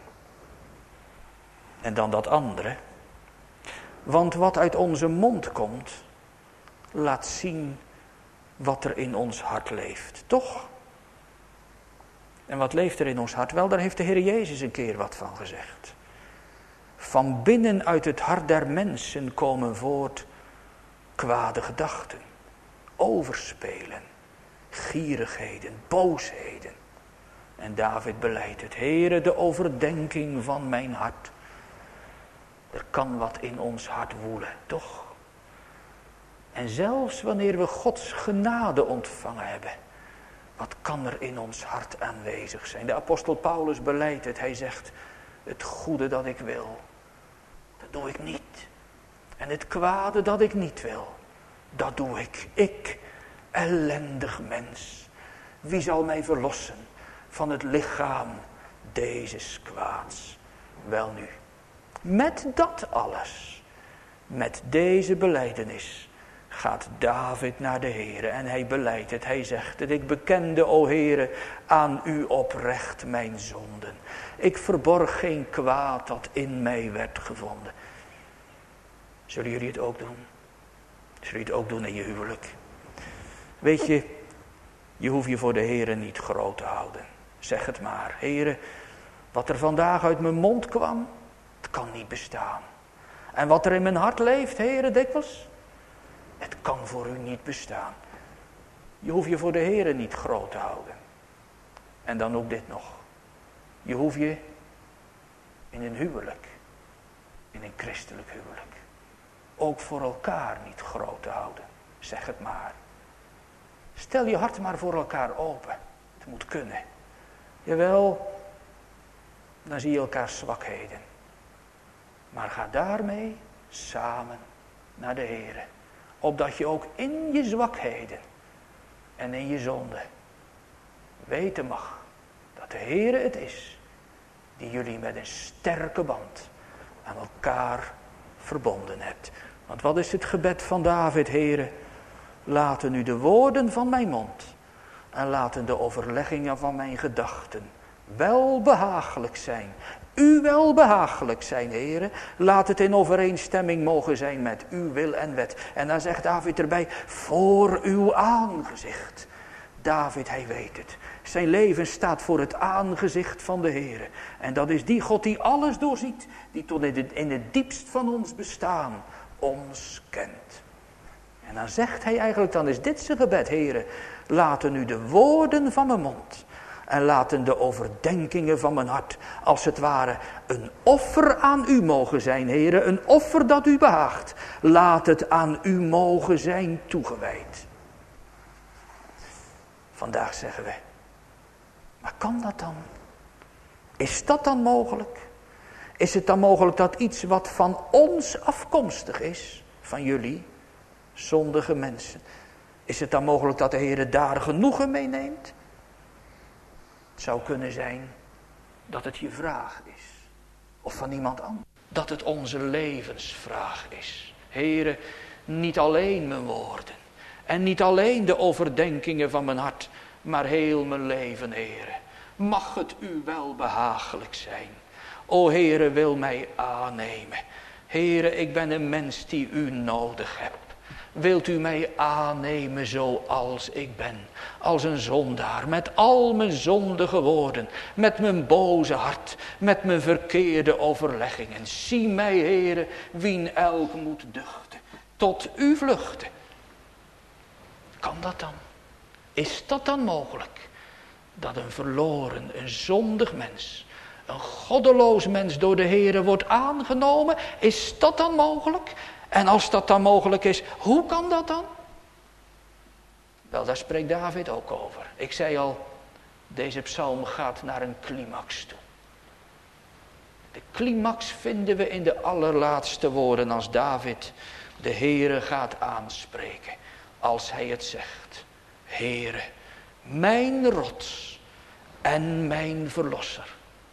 En dan dat andere. Want wat uit onze mond komt, laat zien wat er in ons hart leeft. Toch? En wat leeft er in ons hart? Wel, daar heeft de Heer Jezus een keer wat van gezegd. Van binnen uit het hart der mensen komen voort kwade gedachten, overspelen, gierigheden, boosheden. En David beleidt het, Heere, de overdenking van mijn hart. Er kan wat in ons hart woelen, toch? En zelfs wanneer we Gods genade ontvangen hebben, wat kan er in ons hart aanwezig zijn? De apostel Paulus beleidt het, hij zegt, het goede dat ik wil, dat doe ik niet. En het kwade dat ik niet wil, dat doe ik. Ik, ellendig mens, wie zal mij verlossen van het lichaam dezes kwaads? Welnu, met dat alles Met deze belijdenis gaat David naar de Heere en hij belijdt het. Hij zegt het, ik bekende, o Heere, aan u oprecht mijn zonden. Ik verborg geen kwaad dat in mij werd gevonden. Zullen jullie het ook doen? Zullen jullie het ook doen in je huwelijk? Weet je, je hoeft je voor de Heere niet groot te houden. Zeg het maar. Heere, wat er vandaag uit mijn mond kwam, het kan niet bestaan. En wat er in mijn hart leeft, Heere, dikwijls, het kan voor u niet bestaan. Je hoeft je voor de Heere niet groot te houden. En dan ook dit nog. Je hoeft je in een huwelijk, in een christelijk huwelijk, ook voor elkaar niet groot te houden. Zeg het maar. Stel je hart maar voor elkaar open. Het moet kunnen. Jawel, dan zie je elkaar zwakheden. Maar ga daarmee samen naar de Heere. Opdat je ook in je zwakheden en in je zonde weten mag dat de Heere het is die jullie met een sterke band aan elkaar verbonden hebt. Want wat is het gebed van David, Heere? Laten nu de woorden van mijn mond en laten de overleggingen van mijn gedachten welbehagelijk zijn. U welbehagelijk zijn, Heere. Laat het in overeenstemming mogen zijn met uw wil en wet. En dan zegt David erbij, voor uw aangezicht. David, hij weet het. Zijn leven staat voor het aangezicht van de Heere. En dat is die God die alles doorziet. Die tot in het, in het diepst van ons bestaan ons kent. En dan zegt hij eigenlijk, dan is dit zijn gebed, Heere. Laten nu de woorden van mijn mond en laten de overdenkingen van mijn hart als het ware een offer aan u mogen zijn, Heere. Een offer dat u behaagt. Laat het aan u mogen zijn toegewijd. Vandaag zeggen we, maar kan dat dan? Is dat dan mogelijk? Is het dan mogelijk dat iets wat van ons afkomstig is, van jullie, zondige mensen, is het dan mogelijk dat de Heer daar genoegen mee neemt? Het zou kunnen zijn dat het je vraag is. Of van iemand anders. Dat het onze levensvraag is. Heere, niet alleen mijn woorden. En niet alleen de overdenkingen van mijn hart. Maar heel mijn leven, Heere. Mag het u wel behagelijk zijn. O Heere, wil mij aannemen. Heere, ik ben een mens die u nodig hebt. Wilt u mij aannemen zoals ik ben. Als een zondaar. Met al mijn zondige woorden. Met mijn boze hart. Met mijn verkeerde overleggingen. Zie mij, Heere, wien elk moet duchten. Tot u vluchten. Kan dat dan? Is dat dan mogelijk? Dat een verloren, een zondig mens, een goddeloos mens door de Heere wordt aangenomen? Is dat dan mogelijk? En als dat dan mogelijk is, hoe kan dat dan? Wel, daar spreekt David ook over. Ik zei al, deze psalm gaat naar een climax toe. De climax vinden we in de allerlaatste woorden als David de Heere gaat aanspreken. Als hij het zegt. Heere, mijn rots en mijn verlosser.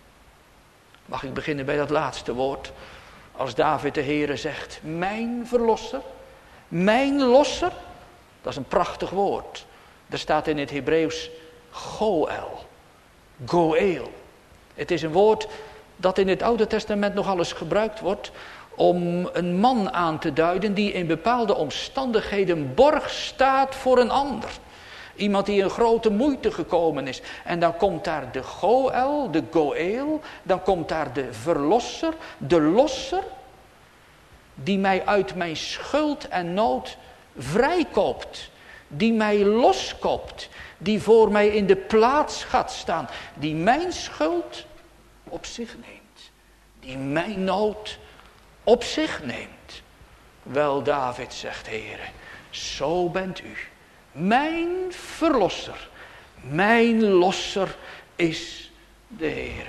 Mag ik beginnen bij dat laatste woord? Als David de Heere zegt, mijn verlosser, mijn losser. Dat is een prachtig woord. Er staat in het Hebreeuws Goel, Goel. Het is een woord dat in het Oude Testament nogal eens gebruikt wordt om een man aan te duiden die in bepaalde omstandigheden borg staat voor een ander. Iemand die in grote moeite gekomen is. En dan komt daar de Goel, de Goel. Dan komt daar de verlosser, de losser. Die mij uit mijn schuld en nood vrijkoopt. Die mij loskoopt. Die voor mij in de plaats gaat staan. Die mijn schuld op zich neemt. Die mijn nood op zich neemt. Wel, David zegt, Heere, zo bent u. Mijn verlosser, mijn losser is de Heere.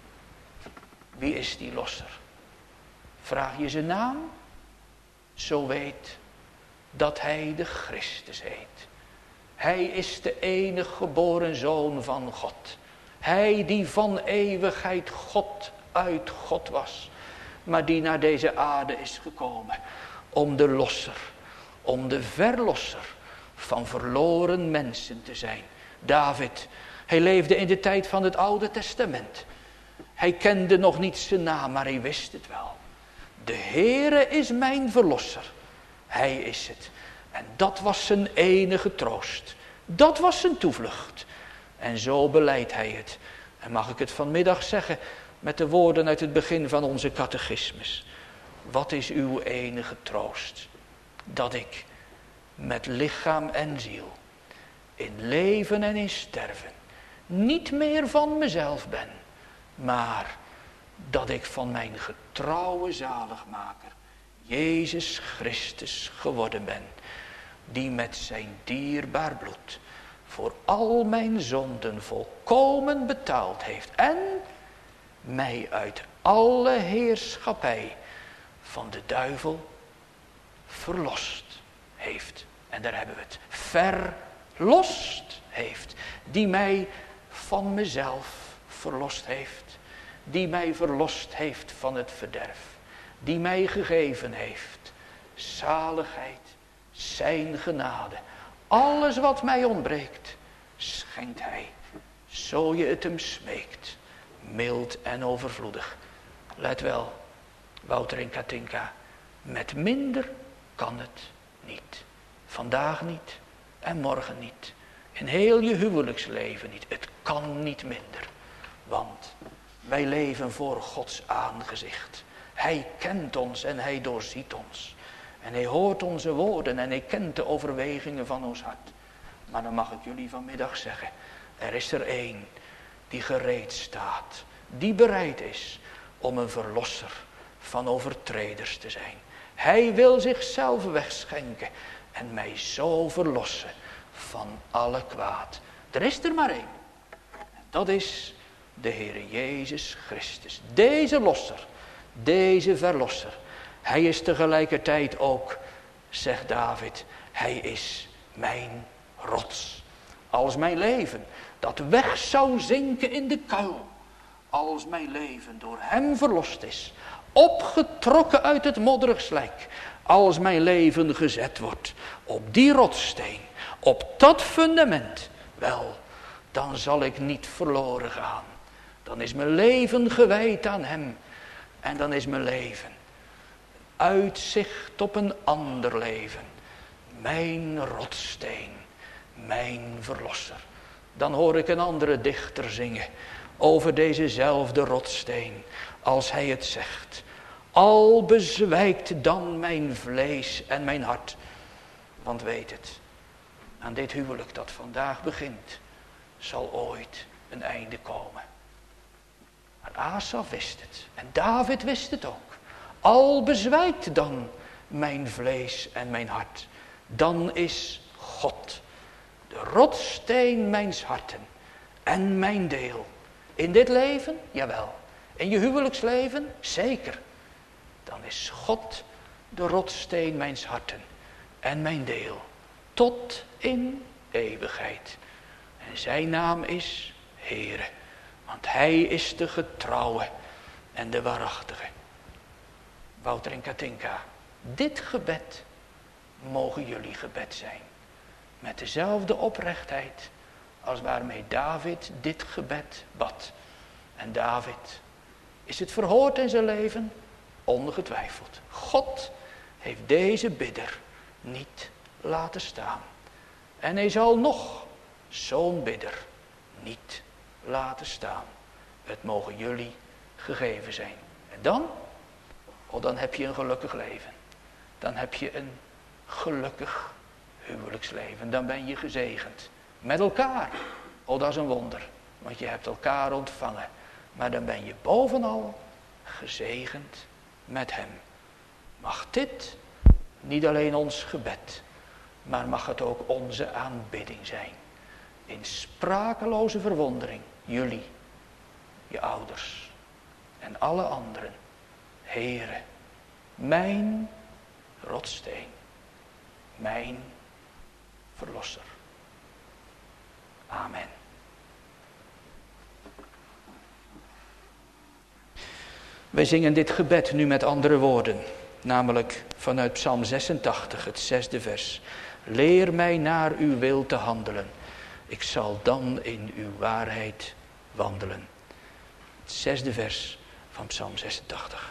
Wie is die losser? Vraag je zijn naam? Zo weet dat hij de Christus heet. Hij is de enige geboren zoon van God. Hij die van eeuwigheid God uit God was. maar die naar deze aarde is gekomen om de losser, om de verlosser van verloren mensen te zijn. David, hij leefde in de tijd van het Oude Testament. Hij kende nog niet zijn naam, maar hij wist het wel. De Heere is mijn verlosser. Hij is het. En dat was zijn enige troost. Dat was zijn toevlucht. En zo belijdt hij het. En mag ik het vanmiddag zeggen met de woorden uit het begin van onze catechismus. Wat is uw enige troost? Dat ik met lichaam en ziel, in leven en in sterven, niet meer van mezelf ben, maar dat ik van mijn getrouwe zaligmaker, Jezus Christus, geworden ben, die met zijn dierbaar bloed voor al mijn zonden volkomen betaald heeft en mij uit alle heerschappij van de duivel verlost heeft. En daar hebben we het. Verlost heeft. Die mij van mezelf verlost heeft. Die mij verlost heeft van het verderf. Die mij gegeven heeft. Zaligheid. Zijn genade. Alles wat mij ontbreekt. Schenkt hij. Zo je het hem smeekt. Mild en overvloedig. Let wel. Wouter en Katinka. Met minder kan het niet. Vandaag niet. En morgen niet. In heel je huwelijksleven niet. Het kan niet minder. Want wij leven voor Gods aangezicht. Hij kent ons en hij doorziet ons. En hij hoort onze woorden en hij kent de overwegingen van ons hart. Maar dan mag ik jullie vanmiddag zeggen. Er is er één die gereed staat. Die bereid is om een verlosser van overtreders te zijn. Hij wil zichzelf wegschenken. En mij zo verlossen van alle kwaad. Er is er maar één. Dat is de Heere Jezus Christus. Deze losser. Deze verlosser. Hij is tegelijkertijd ook, zegt David, hij is mijn rots. Als mijn leven dat weg zou zinken in de kuil. Als mijn leven door hem verlost is. Opgetrokken uit het modderig slijk. Als mijn leven gezet wordt op die rotssteen. Op dat fundament. Wel, dan zal ik niet verloren gaan. Dan is mijn leven gewijd aan hem. En dan is mijn leven uitzicht op een ander leven. Mijn rotssteen. Mijn verlosser. Dan hoor ik een andere dichter zingen. Over dezezelfde rotssteen. Als hij het zegt. Al bezwijkt dan mijn vlees en mijn hart. Want weet het. Aan dit huwelijk dat vandaag begint. Zal ooit een einde komen. Maar Asaf wist het. En David wist het ook. Al bezwijkt dan mijn vlees en mijn hart. Dan is God de rotssteen mijns harten. En mijn deel. In dit leven? Jawel. In je huwelijksleven? Zeker. Dan is God de rotssteen mijns harten. En mijn deel. Tot in eeuwigheid. En zijn naam is Heere. Want hij is de getrouwe en de waarachtige. Wouter en Katinka. Dit gebed mogen jullie gebed zijn. Met dezelfde oprechtheid als waarmee David dit gebed bad. En David, is het verhoord in zijn leven? Ongetwijfeld. God heeft deze bidder niet laten staan. En hij zal nog zo'n bidder niet laten staan. Het mogen jullie gegeven zijn. En dan? Oh, dan heb je een gelukkig leven. Dan heb je een gelukkig huwelijksleven. Dan ben je gezegend. Met elkaar. Oh, dat is een wonder. Want je hebt elkaar ontvangen. Maar dan ben je bovenal gezegend met hem. Mag dit niet alleen ons gebed, maar mag het ook onze aanbidding zijn. In sprakeloze verwondering, jullie, je ouders en alle anderen. Heere, mijn rotssteen, mijn verlosser. Amen. Wij zingen dit gebed nu met andere woorden, namelijk vanuit Psalm zesentachtig, het zesde vers. Leer mij naar uw wil te handelen, ik zal dan in uw waarheid wandelen. Het zesde vers van Psalm zesentachtig.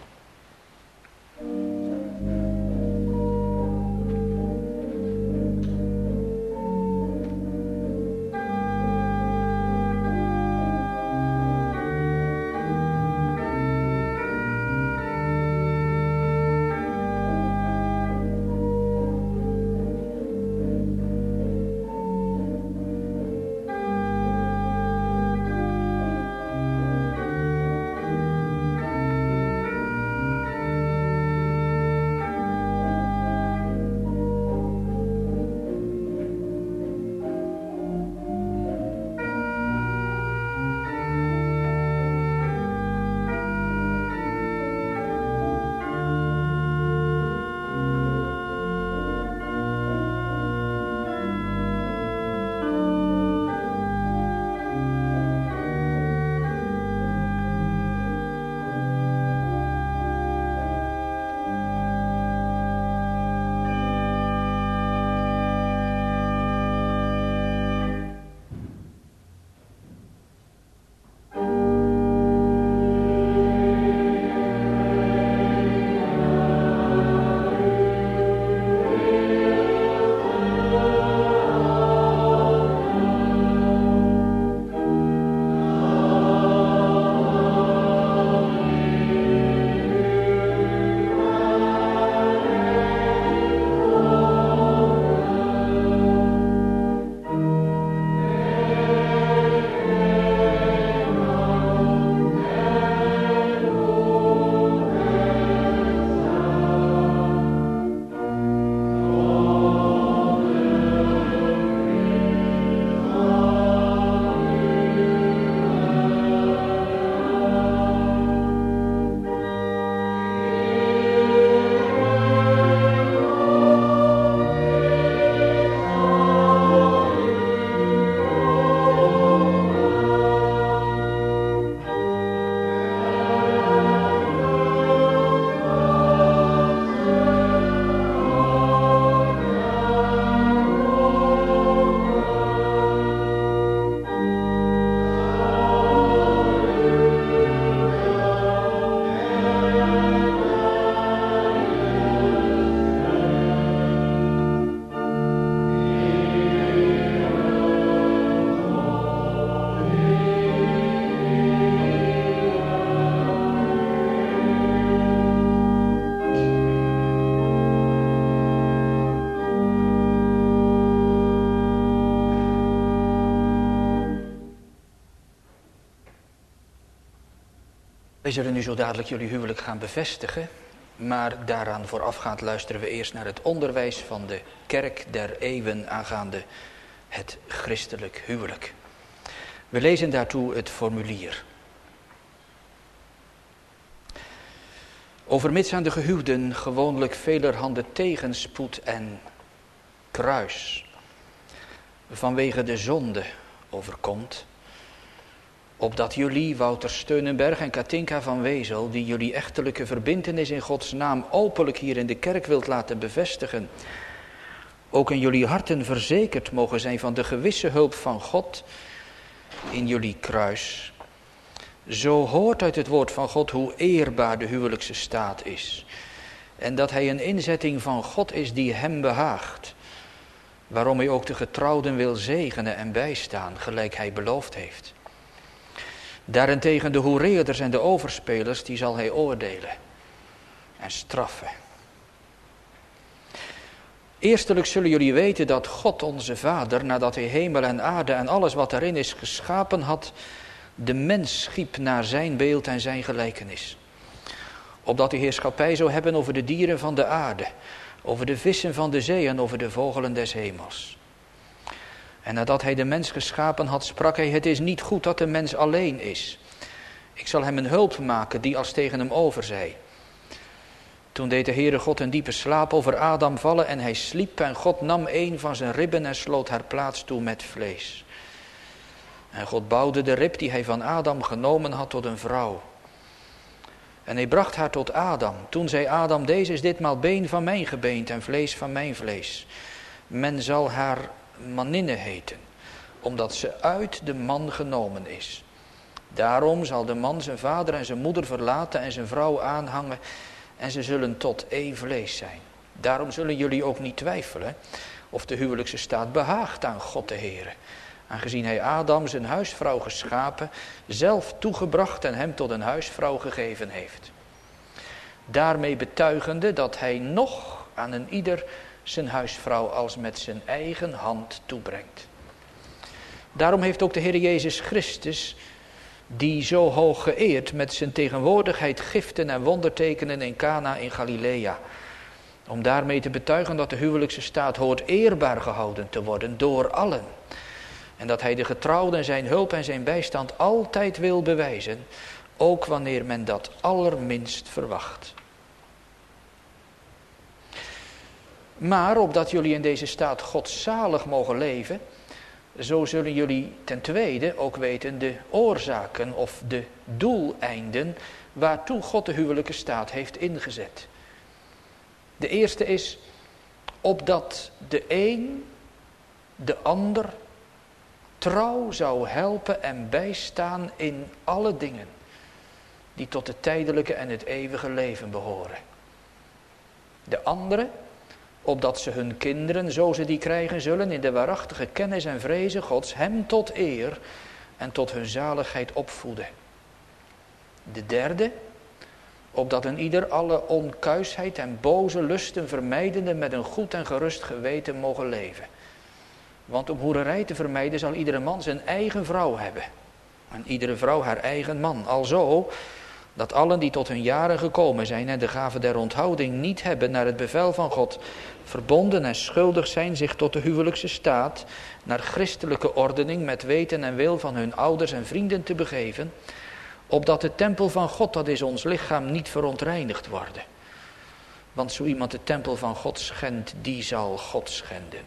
Wij zullen nu zo dadelijk jullie huwelijk gaan bevestigen, maar daaraan voorafgaand luisteren we eerst naar het onderwijs van de Kerk der Eeuwen aangaande het christelijk huwelijk. We lezen daartoe het formulier. Overmits aan de gehuwden gewoonlijk velerhande tegenspoed en kruis vanwege de zonde overkomt, opdat jullie, Wouter Steunenberg en Katinka van Wezel, die jullie echtelijke verbintenis in Gods naam openlijk hier in de kerk wilt laten bevestigen, ook in jullie harten verzekerd mogen zijn van de gewisse hulp van God in jullie kruis. Zo hoort uit het woord van God hoe eerbaar de huwelijkse staat is. En dat hij een inzetting van God is die hem behaagt. Waarom hij ook de getrouwden wil zegenen en bijstaan, gelijk hij beloofd heeft. Daarentegen de hoereerders en de overspelers, die zal hij oordelen en straffen. Eerstelijk zullen jullie weten dat God onze Vader, nadat hij hemel en aarde en alles wat erin is geschapen had, de mens schiep naar zijn beeld en zijn gelijkenis. Opdat hij heerschappij zou hebben over de dieren van de aarde, over de vissen van de zee en over de vogelen des hemels. En nadat hij de mens geschapen had, sprak hij: het is niet goed dat de mens alleen is. Ik zal hem een hulp maken die als tegen hem overzij. Toen deed de Heere God een diepe slaap over Adam vallen en hij sliep en God nam een van zijn ribben en sloot haar plaats toe met vlees. En God bouwde de rib die hij van Adam genomen had tot een vrouw. En hij bracht haar tot Adam. Toen zei Adam, deze is ditmaal been van mijn gebeente en vlees van mijn vlees. Men zal haar manninne heten, omdat ze uit de man genomen is. Daarom zal de man zijn vader en zijn moeder verlaten en zijn vrouw aanhangen en ze zullen tot één vlees zijn. Daarom zullen jullie ook niet twijfelen of de huwelijkse staat behaagt aan God de Heere. Aangezien hij Adam zijn huisvrouw geschapen, zelf toegebracht en hem tot een huisvrouw gegeven heeft. Daarmee betuigende dat hij nog aan een ieder zijn huisvrouw als met zijn eigen hand toebrengt. Daarom heeft ook de Heer Jezus Christus, die zo hoog geëerd met zijn tegenwoordigheid giften en wondertekenen in Cana in Galilea, om daarmee te betuigen dat de huwelijkse staat hoort eerbaar gehouden te worden door allen. En dat hij de getrouwden zijn hulp en zijn bijstand altijd wil bewijzen, ook wanneer men dat allerminst verwacht. Maar opdat jullie in deze staat godzalig mogen leven, zo zullen jullie ten tweede ook weten de oorzaken of de doeleinden waartoe God de huwelijke staat heeft ingezet. De eerste is opdat de een de ander trouw zou helpen en bijstaan in alle dingen die tot het tijdelijke en het eeuwige leven behoren. De andere, opdat ze hun kinderen, zo ze die krijgen zullen, in de waarachtige kennis en vrezen Gods, hem tot eer en tot hun zaligheid opvoeden. De derde, opdat een ieder alle onkuisheid en boze lusten vermijdende met een goed en gerust geweten mogen leven. Want om hoererij te vermijden zal iedere man zijn eigen vrouw hebben. En iedere vrouw haar eigen man. Alzo dat allen die tot hun jaren gekomen zijn en de gave der onthouding niet hebben naar het bevel van God, verbonden en schuldig zijn zich tot de huwelijkse staat, naar christelijke ordening met weten en wil van hun ouders en vrienden te begeven, opdat de tempel van God, dat is ons lichaam, niet verontreinigd worden. Want zo iemand de tempel van God schendt, die zal God schenden.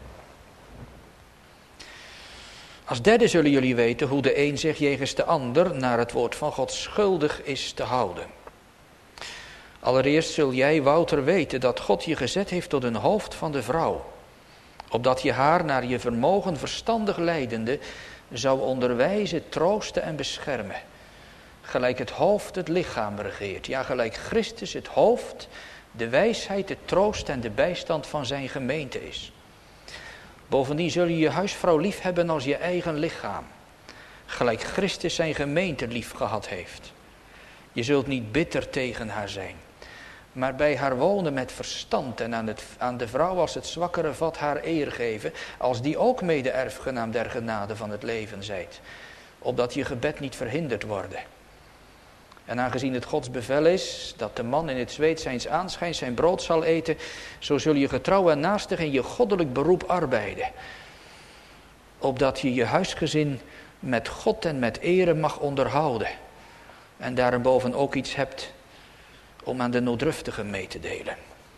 Als derde zullen jullie weten hoe de een zich jegens de ander naar het woord van God schuldig is te houden. Allereerst zul jij, Wouter, weten dat God je gezet heeft tot een hoofd van de vrouw, opdat je haar naar je vermogen verstandig leidende zou onderwijzen, troosten en beschermen. Gelijk het hoofd het lichaam regeert, ja gelijk Christus het hoofd, de wijsheid, de troost en de bijstand van zijn gemeente is. Bovendien zul je je huisvrouw lief hebben als je eigen lichaam, gelijk Christus zijn gemeente lief gehad heeft. Je zult niet bitter tegen haar zijn, maar bij haar wonen met verstand en aan, het, aan de vrouw als het zwakkere vat haar eer geven, als die ook mede-erfgenaam der genade van het leven zijt, opdat je gebed niet verhinderd worden. En aangezien het Gods bevel is dat de man in het zweet zijns aanschijns zijn brood zal eten, zo zul je getrouw en naastig in je goddelijk beroep arbeiden, opdat je je huisgezin met God en met ere mag onderhouden en daarboven ook iets hebt om aan de nooddruftigen mee te delen.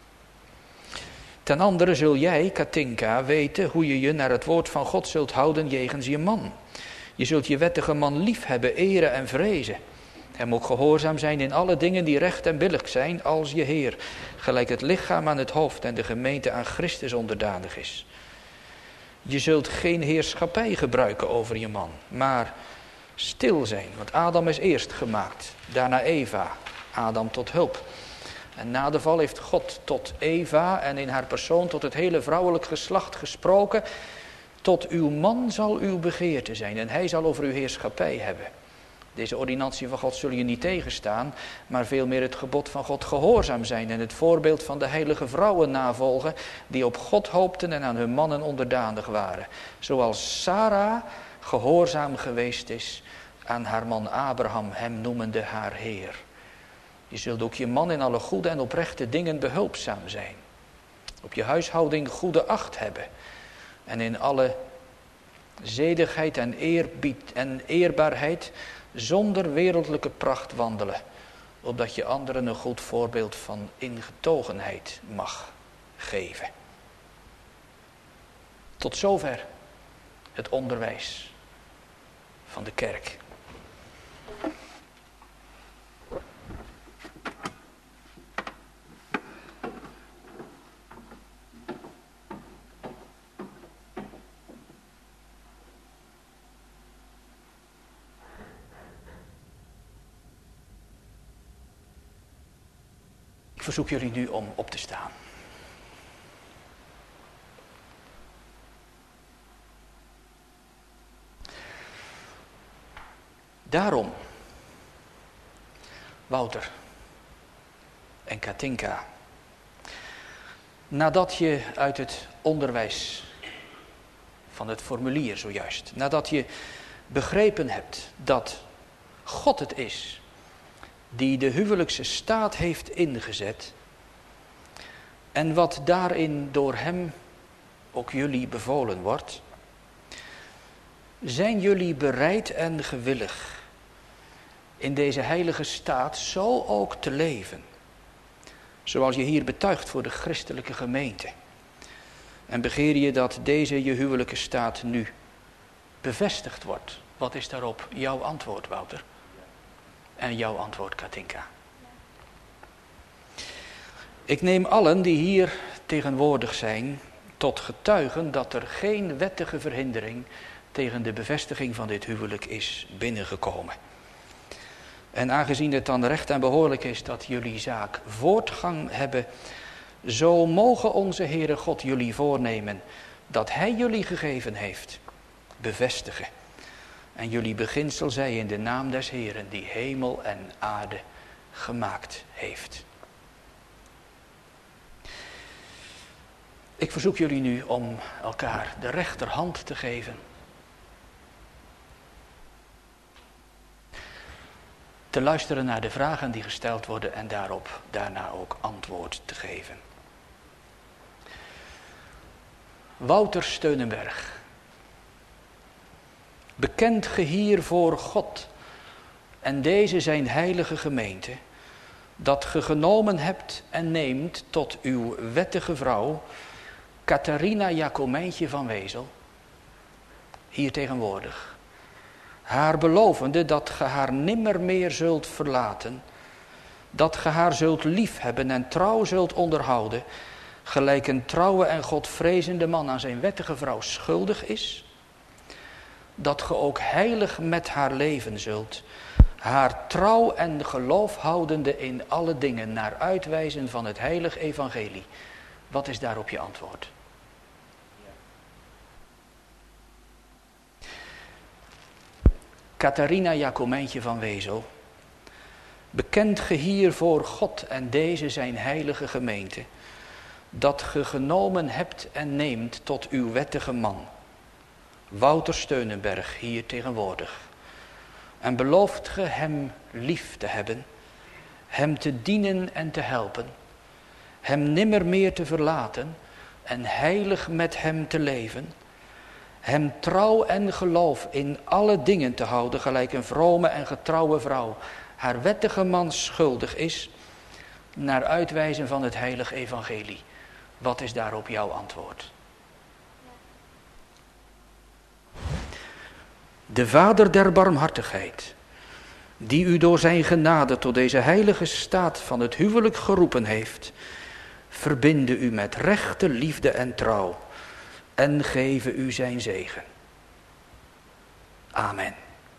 Ten andere zul jij, Katinka, weten hoe je je naar het woord van God zult houden jegens je man. Je zult je wettige man lief hebben, eren en vrezen. Hem ook gehoorzaam zijn in alle dingen die recht en billig zijn als je Heer, gelijk het lichaam aan het hoofd en de gemeente aan Christus onderdanig is. Je zult geen heerschappij gebruiken over je man, maar stil zijn, want Adam is eerst gemaakt, daarna Eva, Adam tot hulp. En na de val heeft God tot Eva en in haar persoon tot het hele vrouwelijk geslacht gesproken, tot uw man zal uw begeerte zijn en hij zal over uw heerschappij hebben. Deze ordinantie van God zul je niet tegenstaan, maar veel meer het gebod van God gehoorzaam zijn en het voorbeeld van de heilige vrouwen navolgen die op God hoopten en aan hun mannen onderdanig waren. Zoals Sarah gehoorzaam geweest is aan haar man Abraham, hem noemende haar Heer. Je zult ook je man in alle goede en oprechte dingen behulpzaam zijn. Op je huishouding goede acht hebben en in alle zedigheid en eerbied en eerbaarheid zonder wereldlijke pracht wandelen, opdat je anderen een goed voorbeeld van ingetogenheid mag geven. Tot zover het onderwijs van de kerk. Ik verzoek jullie nu om op te staan. Daarom, Wouter en Katinka, nadat je uit het onderwijs van het formulier zojuist, nadat je begrepen hebt dat God het is die de huwelijkse staat heeft ingezet en wat daarin door hem ook jullie bevolen wordt, zijn jullie bereid en gewillig in deze heilige staat zo ook te leven, zoals je hier betuigt voor de christelijke gemeente. En begeer je dat deze je huwelijke staat nu bevestigd wordt. Wat is daarop jouw antwoord, Wouter? En jouw antwoord, Katinka? Ik neem allen die hier tegenwoordig zijn tot getuigen dat er geen wettige verhindering tegen de bevestiging van dit huwelijk is binnengekomen. En aangezien het dan recht en behoorlijk is dat jullie zaak voortgang hebben, zo mogen onze Heere God jullie voornemen dat Hij jullie gegeven heeft, bevestigen. En jullie beginsel zij in de naam des Heeren die hemel en aarde gemaakt heeft. Ik verzoek jullie nu om elkaar de rechterhand te geven. Te luisteren naar de vragen die gesteld worden en daarop daarna ook antwoord te geven. Wouter Steunenberg. Bekend ge hier voor God en deze zijn heilige gemeente, dat ge genomen hebt en neemt tot uw wettige vrouw, Catharina Jacomijntje van Wezel, hier tegenwoordig. Haar belovende dat ge haar nimmer meer zult verlaten, dat ge haar zult liefhebben en trouw zult onderhouden, gelijk een trouwe en godvrezende man aan zijn wettige vrouw schuldig is, dat ge ook heilig met haar leven zult, haar trouw en geloof houdende in alle dingen naar uitwijzen van het heilig evangelie. Wat is daarop je antwoord? Catharina Jacomijntje van Wezel, bekend ge hier voor God en deze zijn heilige gemeente, dat ge genomen hebt en neemt tot uw wettige man, Wouter Steunenberg, hier tegenwoordig, en belooft ge hem lief te hebben, hem te dienen en te helpen, hem nimmer meer te verlaten en heilig met hem te leven, hem trouw en geloof in alle dingen te houden, gelijk een vrome en getrouwe vrouw haar wettige man schuldig is, naar uitwijzen van het heilig evangelie. Wat is daarop jouw antwoord? De Vader der barmhartigheid, die u door zijn genade tot deze heilige staat van het huwelijk geroepen heeft, verbinde u met rechte liefde en trouw en geven u zijn zegen. Amen.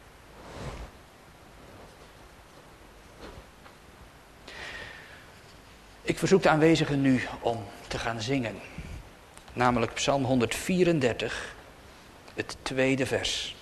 Ik verzoek de aanwezigen nu om te gaan zingen. Namelijk Psalm honderdvierendertig, het tweede vers.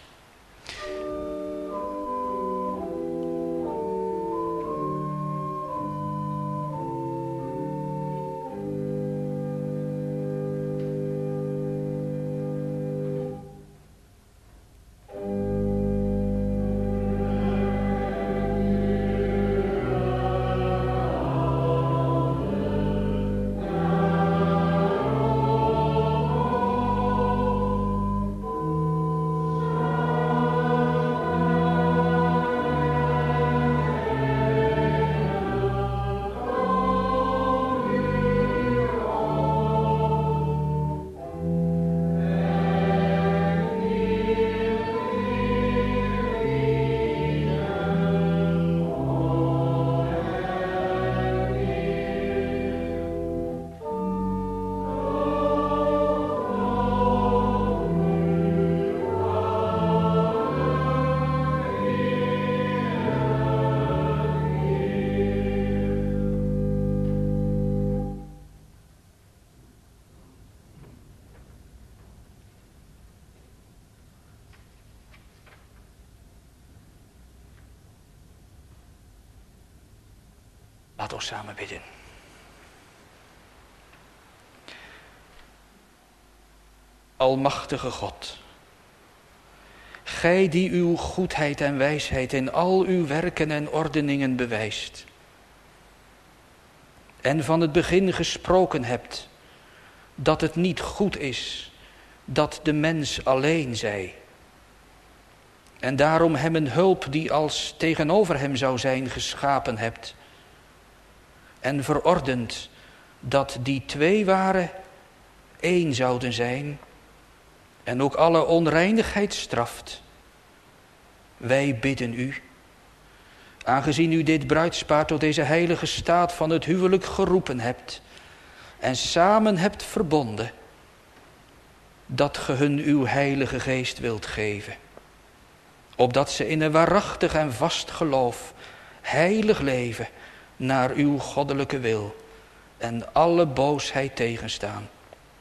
Amen.
Laat ons samen bidden. Almachtige God, Gij die uw goedheid en wijsheid in al uw werken en ordeningen bewijst, en van het begin gesproken hebt dat het niet goed is dat de mens alleen zij, en daarom hem een hulp die als tegenover hem zou zijn geschapen hebt, en verordend dat die twee waren één zouden zijn, en ook alle onreinigheid straft. Wij bidden u, aangezien u dit bruidspaar tot deze heilige staat van het huwelijk geroepen hebt en samen hebt verbonden, dat ge hun uw heilige geest wilt geven, opdat ze in een waarachtig en vast geloof heilig leven naar uw goddelijke wil en alle boosheid tegenstaan.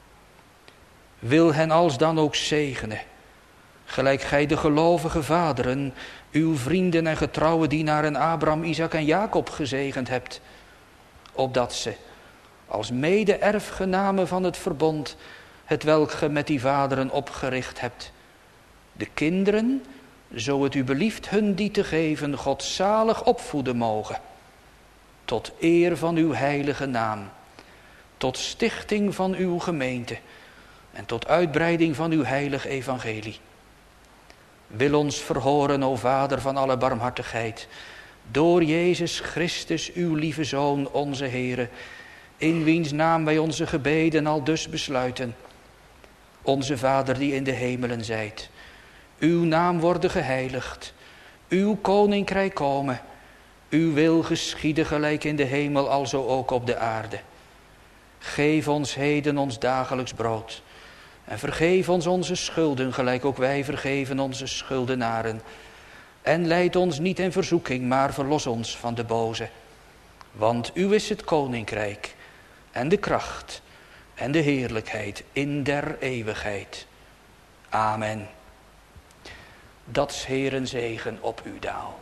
Wil hen alsdan ook zegenen, gelijk gij de gelovige vaderen, uw vrienden en getrouwe dienaren Abraham, Isaac en Jacob gezegend hebt, opdat ze, als mede-erfgenamen van het verbond, hetwelk ge met die vaderen opgericht hebt, de kinderen, zo het u belieft hun die te geven, godzalig opvoeden mogen, tot eer van uw heilige naam, tot stichting van uw gemeente en tot uitbreiding van uw heilig evangelie. Wil ons verhoren, o Vader van alle barmhartigheid, door Jezus Christus, uw lieve Zoon, onze Heere, in wiens naam wij onze gebeden al dus besluiten. Onze Vader die in de hemelen zijt, uw naam worden geheiligd, uw koninkrijk komen, uw wil geschieden gelijk in de hemel, alzo ook op de aarde. Geef ons heden ons dagelijks brood. En vergeef ons onze schulden, gelijk ook wij vergeven onze schuldenaren. En leid ons niet in verzoeking, maar verlos ons van de boze. Want u is het koninkrijk en de kracht en de heerlijkheid in der eeuwigheid. Amen. Dat 's Heeren zegen op u daal.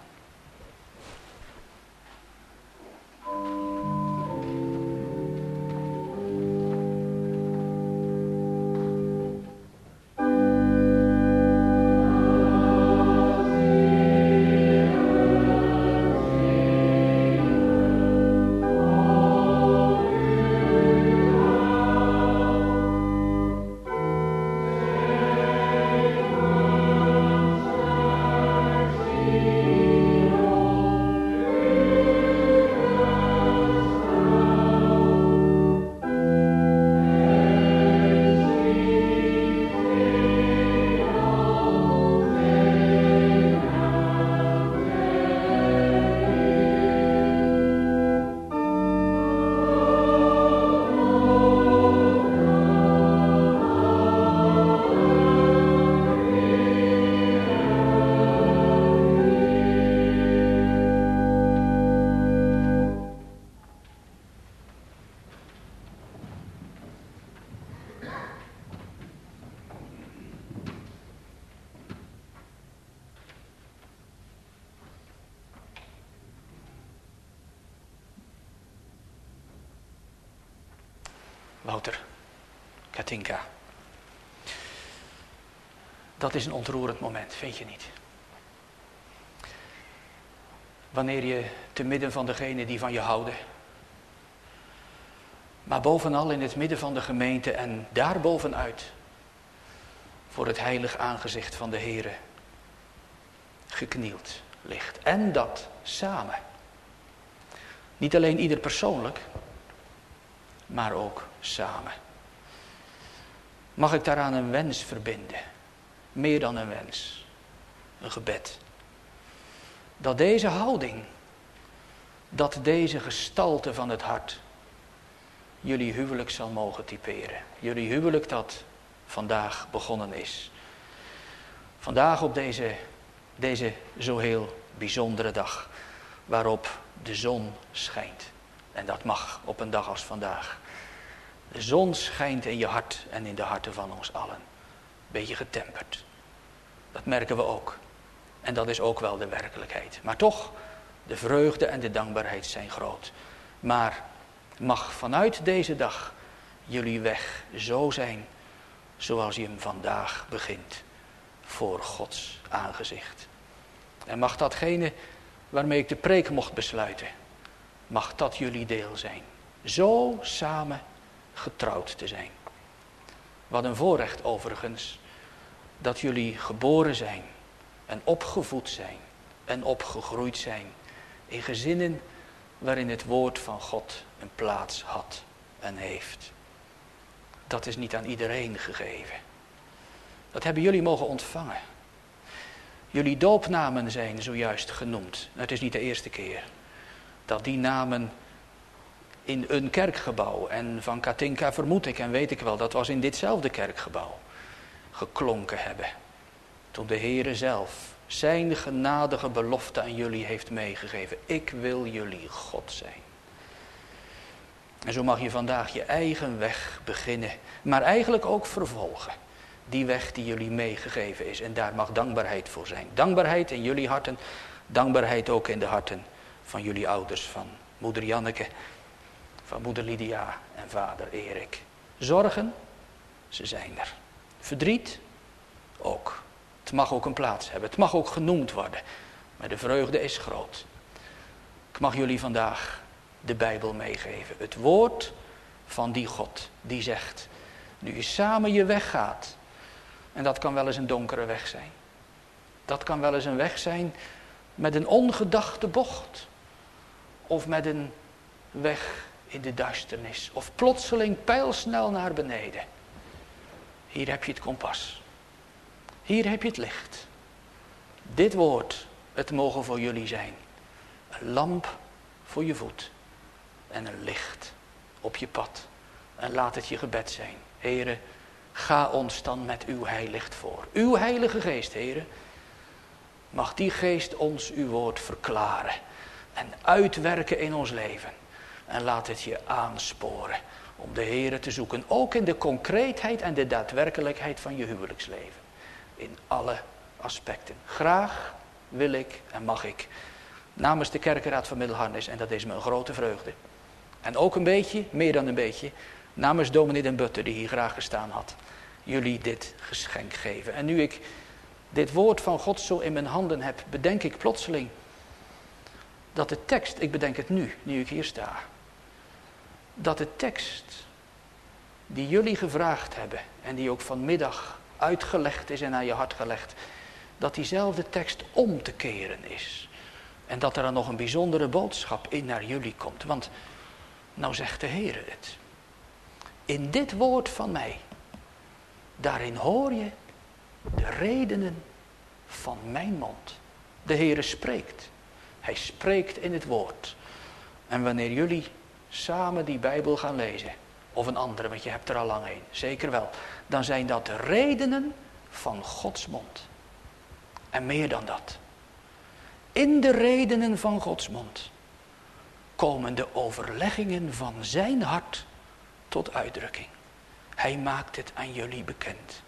Wouter, Katinka. Dat is een ontroerend moment, vind je niet? Wanneer je te midden van degenen die van je houden, maar bovenal in het midden van de gemeente en daarbovenuit voor het heilig aangezicht van de Heere geknield ligt. En dat samen. Niet alleen ieder persoonlijk, maar ook samen. Mag ik daaraan een wens verbinden? Meer dan een wens. Een gebed. Dat deze houding, dat deze gestalte van het hart jullie huwelijk zal mogen typeren. Jullie huwelijk dat vandaag begonnen is. Vandaag op deze, deze zo heel bijzondere dag waarop de zon schijnt. En dat mag op een dag als vandaag. De zon schijnt in je hart en in de harten van ons allen. Beetje getemperd. Dat merken we ook. En dat is ook wel de werkelijkheid. Maar toch, de vreugde en de dankbaarheid zijn groot. Maar mag vanuit deze dag jullie weg zo zijn zoals je hem vandaag begint. Voor Gods aangezicht. En mag datgene waarmee ik de preek mocht besluiten, mag dat jullie deel zijn. Zo samen getrouwd te zijn. Wat een voorrecht overigens, dat jullie geboren zijn en opgevoed zijn en opgegroeid zijn in gezinnen waarin het woord van God een plaats had en heeft. Dat is niet aan iedereen gegeven. Dat hebben jullie mogen ontvangen. Jullie doopnamen zijn zojuist genoemd. Het is niet de eerste keer dat die namen in een kerkgebouw, en van Katinka vermoed ik en weet ik wel, dat was in ditzelfde kerkgebouw, geklonken hebben. Toen de Heere zelf zijn genadige belofte aan jullie heeft meegegeven. Ik wil jullie God zijn. En zo mag je vandaag je eigen weg beginnen, maar eigenlijk ook vervolgen. Die weg die jullie meegegeven is. En daar mag dankbaarheid voor zijn. Dankbaarheid in jullie harten, dankbaarheid ook in de harten van jullie ouders, van moeder Janneke, van moeder Lydia en vader Erik. Zorgen, ze zijn er. Verdriet, ook. Het mag ook een plaats hebben, het mag ook genoemd worden. Maar de vreugde is groot. Ik mag jullie vandaag de Bijbel meegeven. Het woord van die God die zegt, nu je samen je weg gaat. En dat kan wel eens een donkere weg zijn. Dat kan wel eens een weg zijn met een ongedachte bocht. Of met een weg in de duisternis. Of plotseling pijlsnel naar beneden. Hier heb je het kompas. Hier heb je het licht. Dit woord, het mogen voor jullie zijn. Een lamp voor je voet. En een licht op je pad. En laat het je gebed zijn. Heere, ga ons dan met uw heiligt voor. Uw heilige geest, Heere. Mag die geest ons uw woord verklaren. En uitwerken in ons leven. En laat het je aansporen om de Heere te zoeken. Ook in de concreetheid en de daadwerkelijkheid van je huwelijksleven. In alle aspecten. Graag wil ik en mag ik namens de kerkenraad van Middelharnis, en dat is me een grote vreugde. En ook een beetje, meer dan een beetje, namens dominee Den Butter die hier graag gestaan had. Jullie dit geschenk geven. En nu ik dit woord van God zo in mijn handen heb, bedenk ik plotseling dat de tekst, ik bedenk het nu, nu ik hier sta. Dat de tekst die jullie gevraagd hebben en die ook vanmiddag uitgelegd is en aan je hart gelegd, dat diezelfde tekst om te keren is. En dat er dan nog een bijzondere boodschap in naar jullie komt. Want nou zegt de Heere het. In dit woord van mij, daarin hoor je de redenen van mijn mond. De Heere spreekt. Hij spreekt in het woord. En wanneer jullie samen die Bijbel gaan lezen, of een andere, want je hebt er al lang een, zeker wel, dan zijn dat de redenen van Gods mond. En meer dan dat. In de redenen van Gods mond komen de overleggingen van zijn hart tot uitdrukking. Hij maakt het aan jullie bekend.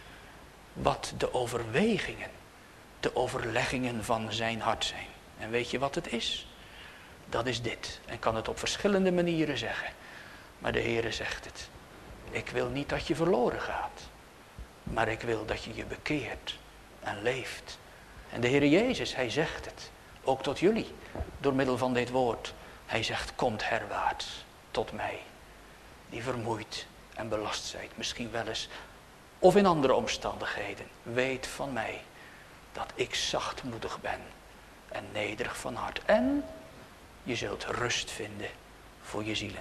Wat de overwegingen, de overleggingen van zijn hart zijn. En weet je wat het is? Dat is dit. En kan het op verschillende manieren zeggen. Maar de Heere zegt het. Ik wil niet dat je verloren gaat. Maar ik wil dat je je bekeert en leeft. En de Heere Jezus, hij zegt het. Ook tot jullie. Door middel van dit woord. Hij zegt, komt herwaarts tot mij. Die vermoeid en belast zijt. Misschien wel eens. Of in andere omstandigheden. Weet van mij. Dat ik zachtmoedig ben. En nederig van hart. En je zult rust vinden voor je zielen.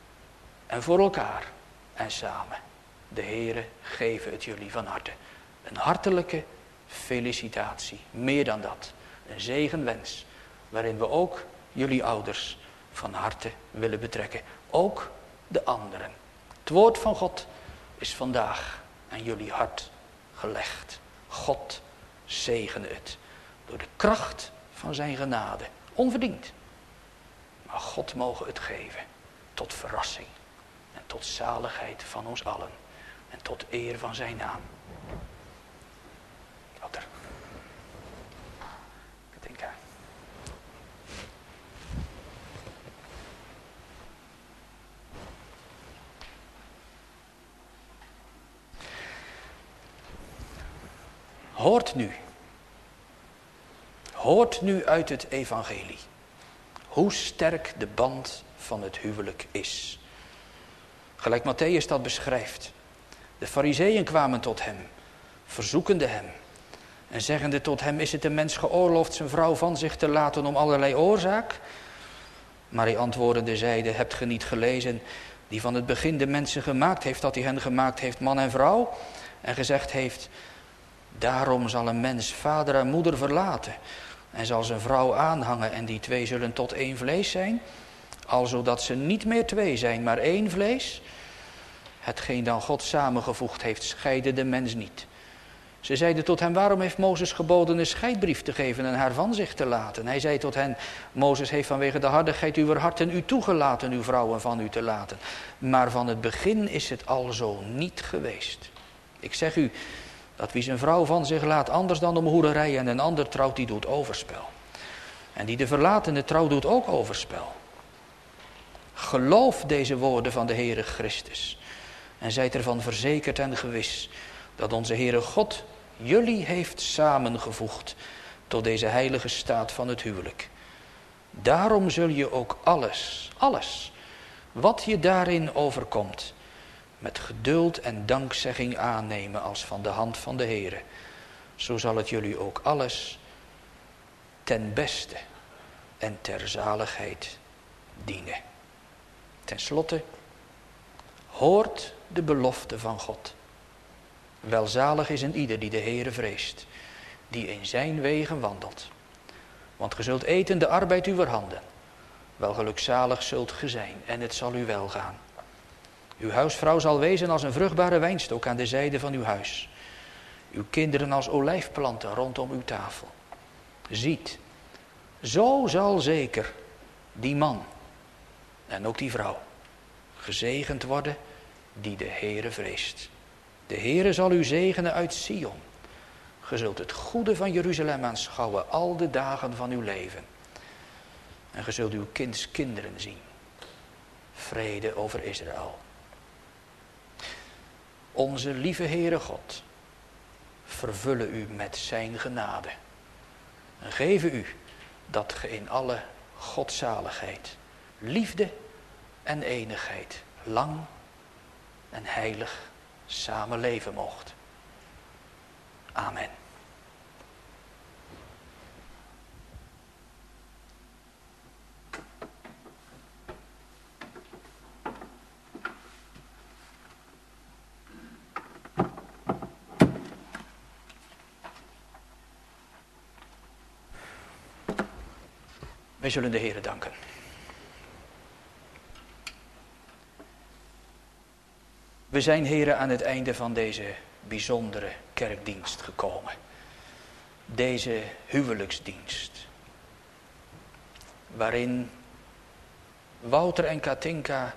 En voor elkaar. En samen. De Heere geven het jullie van harte. Een hartelijke felicitatie. Meer dan dat. Een zegenwens. Waarin we ook jullie ouders van harte willen betrekken. Ook de anderen. Het woord van God is vandaag aan jullie hart gelegd. God zegene het. Door de kracht van zijn genade. Onverdiend. Maar God mogen het geven. Tot verrassing. En tot zaligheid van ons allen. En tot eer van zijn naam. Wouter. Katinka. Hoort nu. Hoort nu uit het evangelie. Hoe sterk de band van het huwelijk is. Gelijk Matthäus dat beschrijft. De Farizeeën kwamen tot hem, verzoekende hem. En zeggende tot hem, is het een mens geoorloofd zijn vrouw van zich te laten om allerlei oorzaak? Maar hij antwoordende zeide, hebt ge niet gelezen, die van het begin de mensen gemaakt heeft, dat hij hen gemaakt heeft, man en vrouw? En gezegd heeft, daarom zal een mens vader en moeder verlaten en zal zijn vrouw aanhangen en die twee zullen tot één vlees zijn, alzodat ze niet meer twee zijn, maar één vlees. Hetgeen dan God samengevoegd heeft, scheide de mens niet. Ze zeiden tot hem, waarom heeft Mozes geboden een scheidbrief te geven en haar van zich te laten? Hij zei tot hen, Mozes heeft vanwege de hardigheid uw harten u toegelaten uw vrouwen van u te laten. Maar van het begin is het al zo niet geweest. Ik zeg u, dat wie zijn vrouw van zich laat, anders dan om hoererij en een ander trouwt, die doet overspel. En die de verlatene trouw doet ook overspel. Geloof deze woorden van de Heere Christus. En zijt ervan verzekerd en gewis, dat onze Heere God jullie heeft samengevoegd tot deze heilige staat van het huwelijk. Daarom zul je ook alles, alles, wat je daarin overkomt, met geduld en dankzegging aannemen als van de hand van de Heere. Zo zal het jullie ook alles ten beste en ter zaligheid dienen. Ten slotte, hoort de belofte van God. Welzalig is een ieder die de Heere vreest, die in zijn wegen wandelt. Want ge zult eten de arbeid uwer handen. Wel gelukzalig zult ge zijn en het zal u wel gaan. Uw huisvrouw zal wezen als een vruchtbare wijnstok aan de zijde van uw huis. Uw kinderen als olijfplanten rondom uw tafel. Ziet, zo zal zeker die man en ook die vrouw gezegend worden die de Heere vreest. De Heere zal u zegenen uit Sion. Ge zult het goede van Jeruzalem aanschouwen al de dagen van uw leven. En ge zult uw kinds kinderen zien. Vrede over Israël. Onze lieve Heere God, vervulle u met zijn genade. En geven u dat ge in alle godzaligheid, liefde en enigheid, lang en heilig samen leven mocht. Amen. Wij zullen de Heere danken. We zijn, Heere, aan het einde van deze bijzondere kerkdienst gekomen. Deze huwelijksdienst. Waarin Wouter en Katinka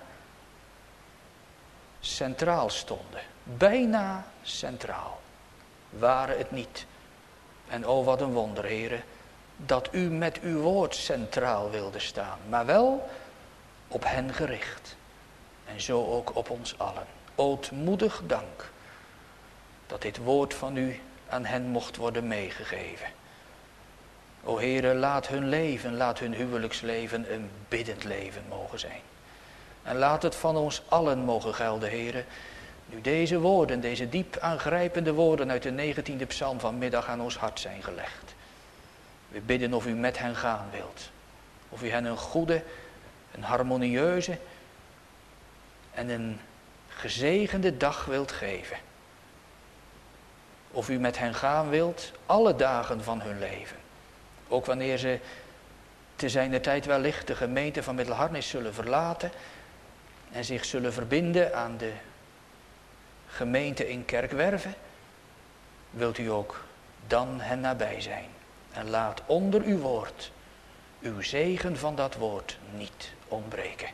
centraal stonden. Bijna centraal. Waren het niet. En oh, wat een wonder, Heere, dat u met uw woord centraal wilde staan. Maar wel op hen gericht. En zo ook op ons allen. Ootmoedig dank dat dit woord van u aan hen mocht worden meegegeven. O Heere, laat hun leven, laat hun huwelijksleven een biddend leven mogen zijn. En laat het van ons allen mogen gelden, Heere, nu deze woorden, deze diep aangrijpende woorden uit de negentiende psalm vanmiddag aan ons hart zijn gelegd. We bidden of u met hen gaan wilt. Of u hen een goede, een harmonieuze en een gezegende dag wilt geven. Of u met hen gaan wilt alle dagen van hun leven. Ook wanneer ze te zijner tijd wellicht de gemeente van Middelharnis zullen verlaten en zich zullen verbinden aan de gemeente in Kerkwerve, wilt u ook dan hen nabij zijn. En laat onder uw woord, uw zegen van dat woord niet ontbreken.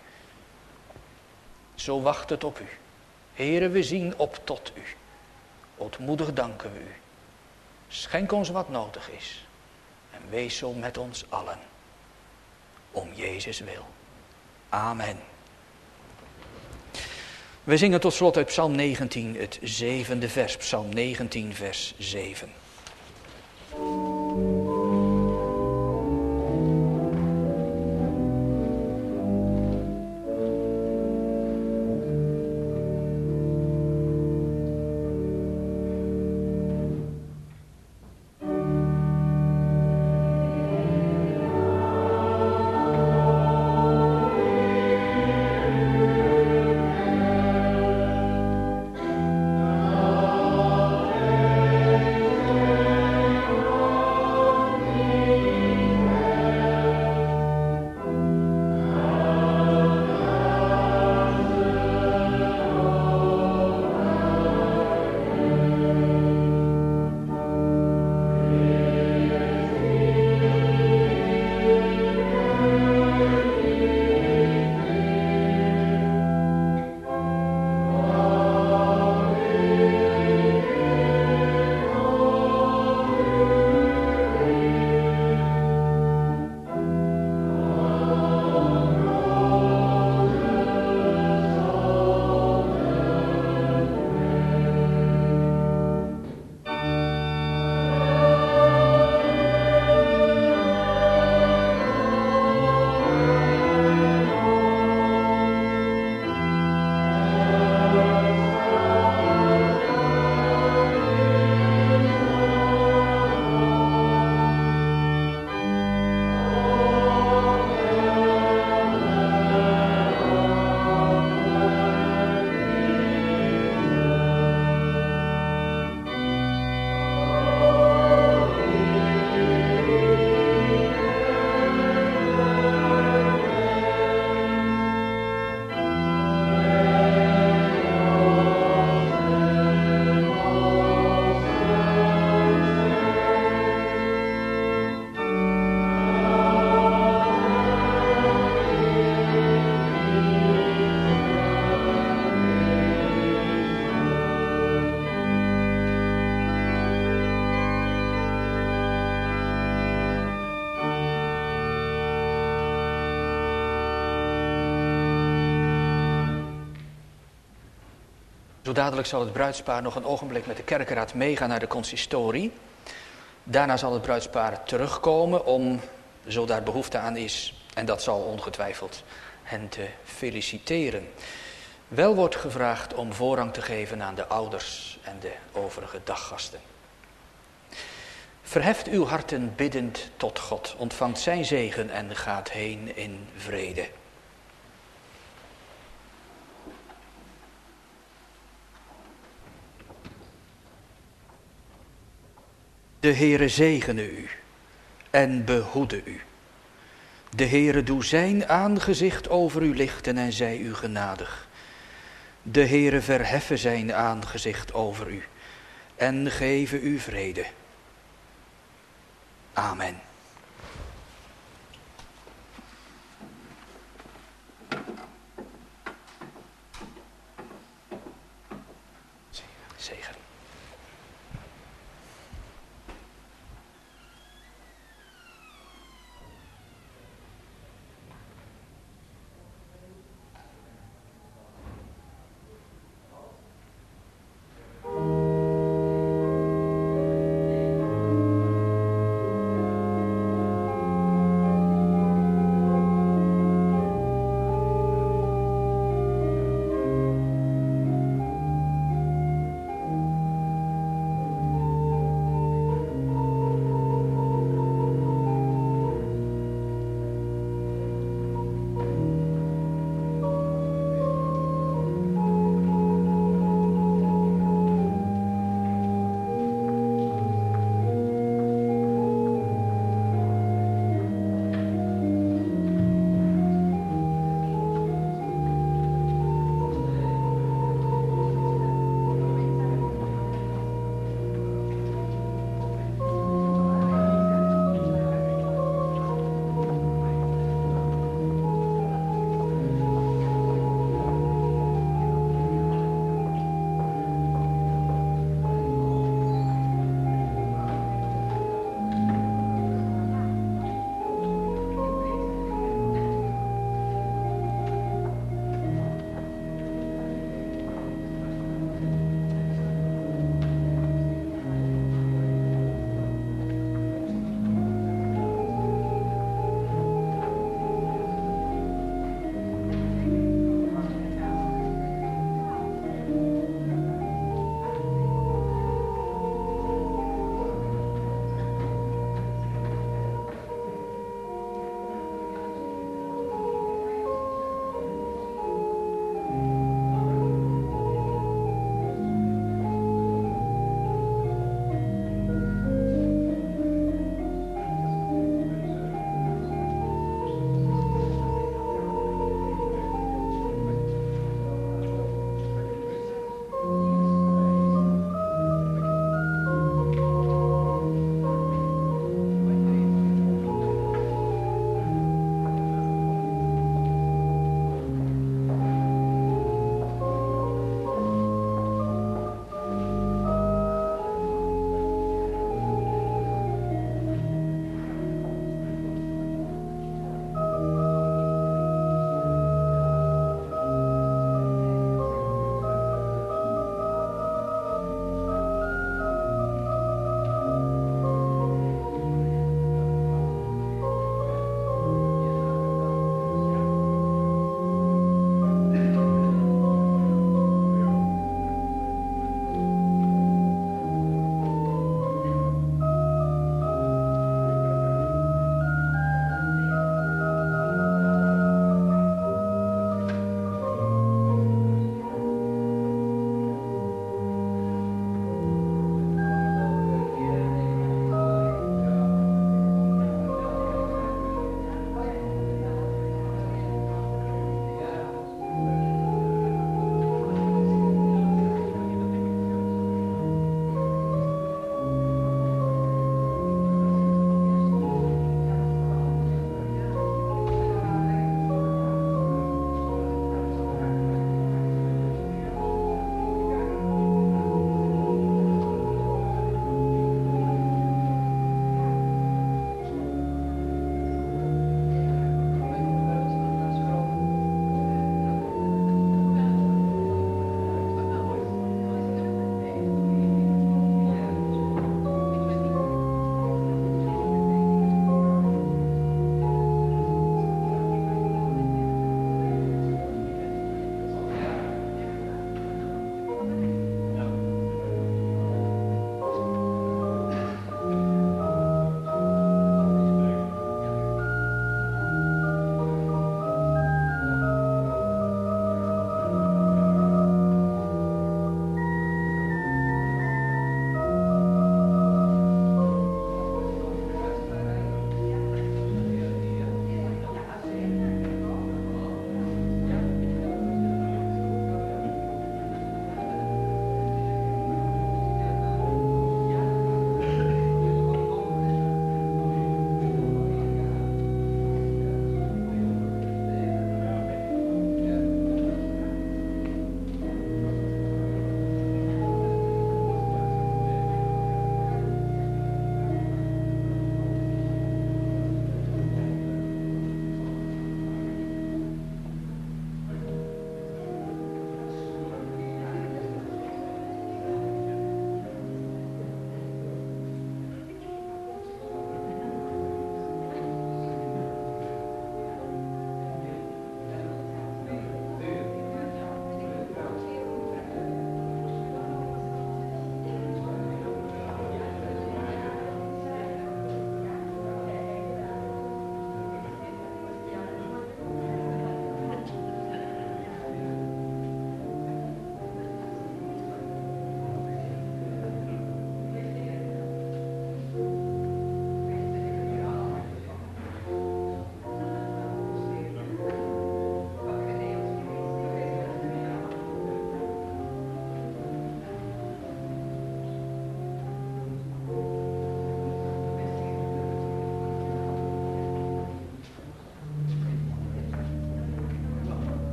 Zo wacht het op u. Heere, we zien op tot u. Ootmoedig danken we u. Schenk ons wat nodig is. En wees zo met ons allen. Om Jezus wil. Amen. We zingen tot slot uit Psalm negentien, het zevende vers. Psalm negentien, vers zeven. Zo dadelijk zal het bruidspaar nog een ogenblik met de kerkenraad meegaan naar de consistorie. Daarna zal het bruidspaar terugkomen om, zo daar behoefte aan is, en dat zal ongetwijfeld, hen te feliciteren. Wel wordt gevraagd om voorrang te geven aan de ouders en de overige daggasten. Verheft uw harten biddend tot God, ontvangt zijn zegen en gaat heen in vrede. De Heere zegene u en behoede u. De Heere doe zijn aangezicht over u lichten en zij u genadig. De Heere verheffe zijn aangezicht over u en geven u vrede. Amen.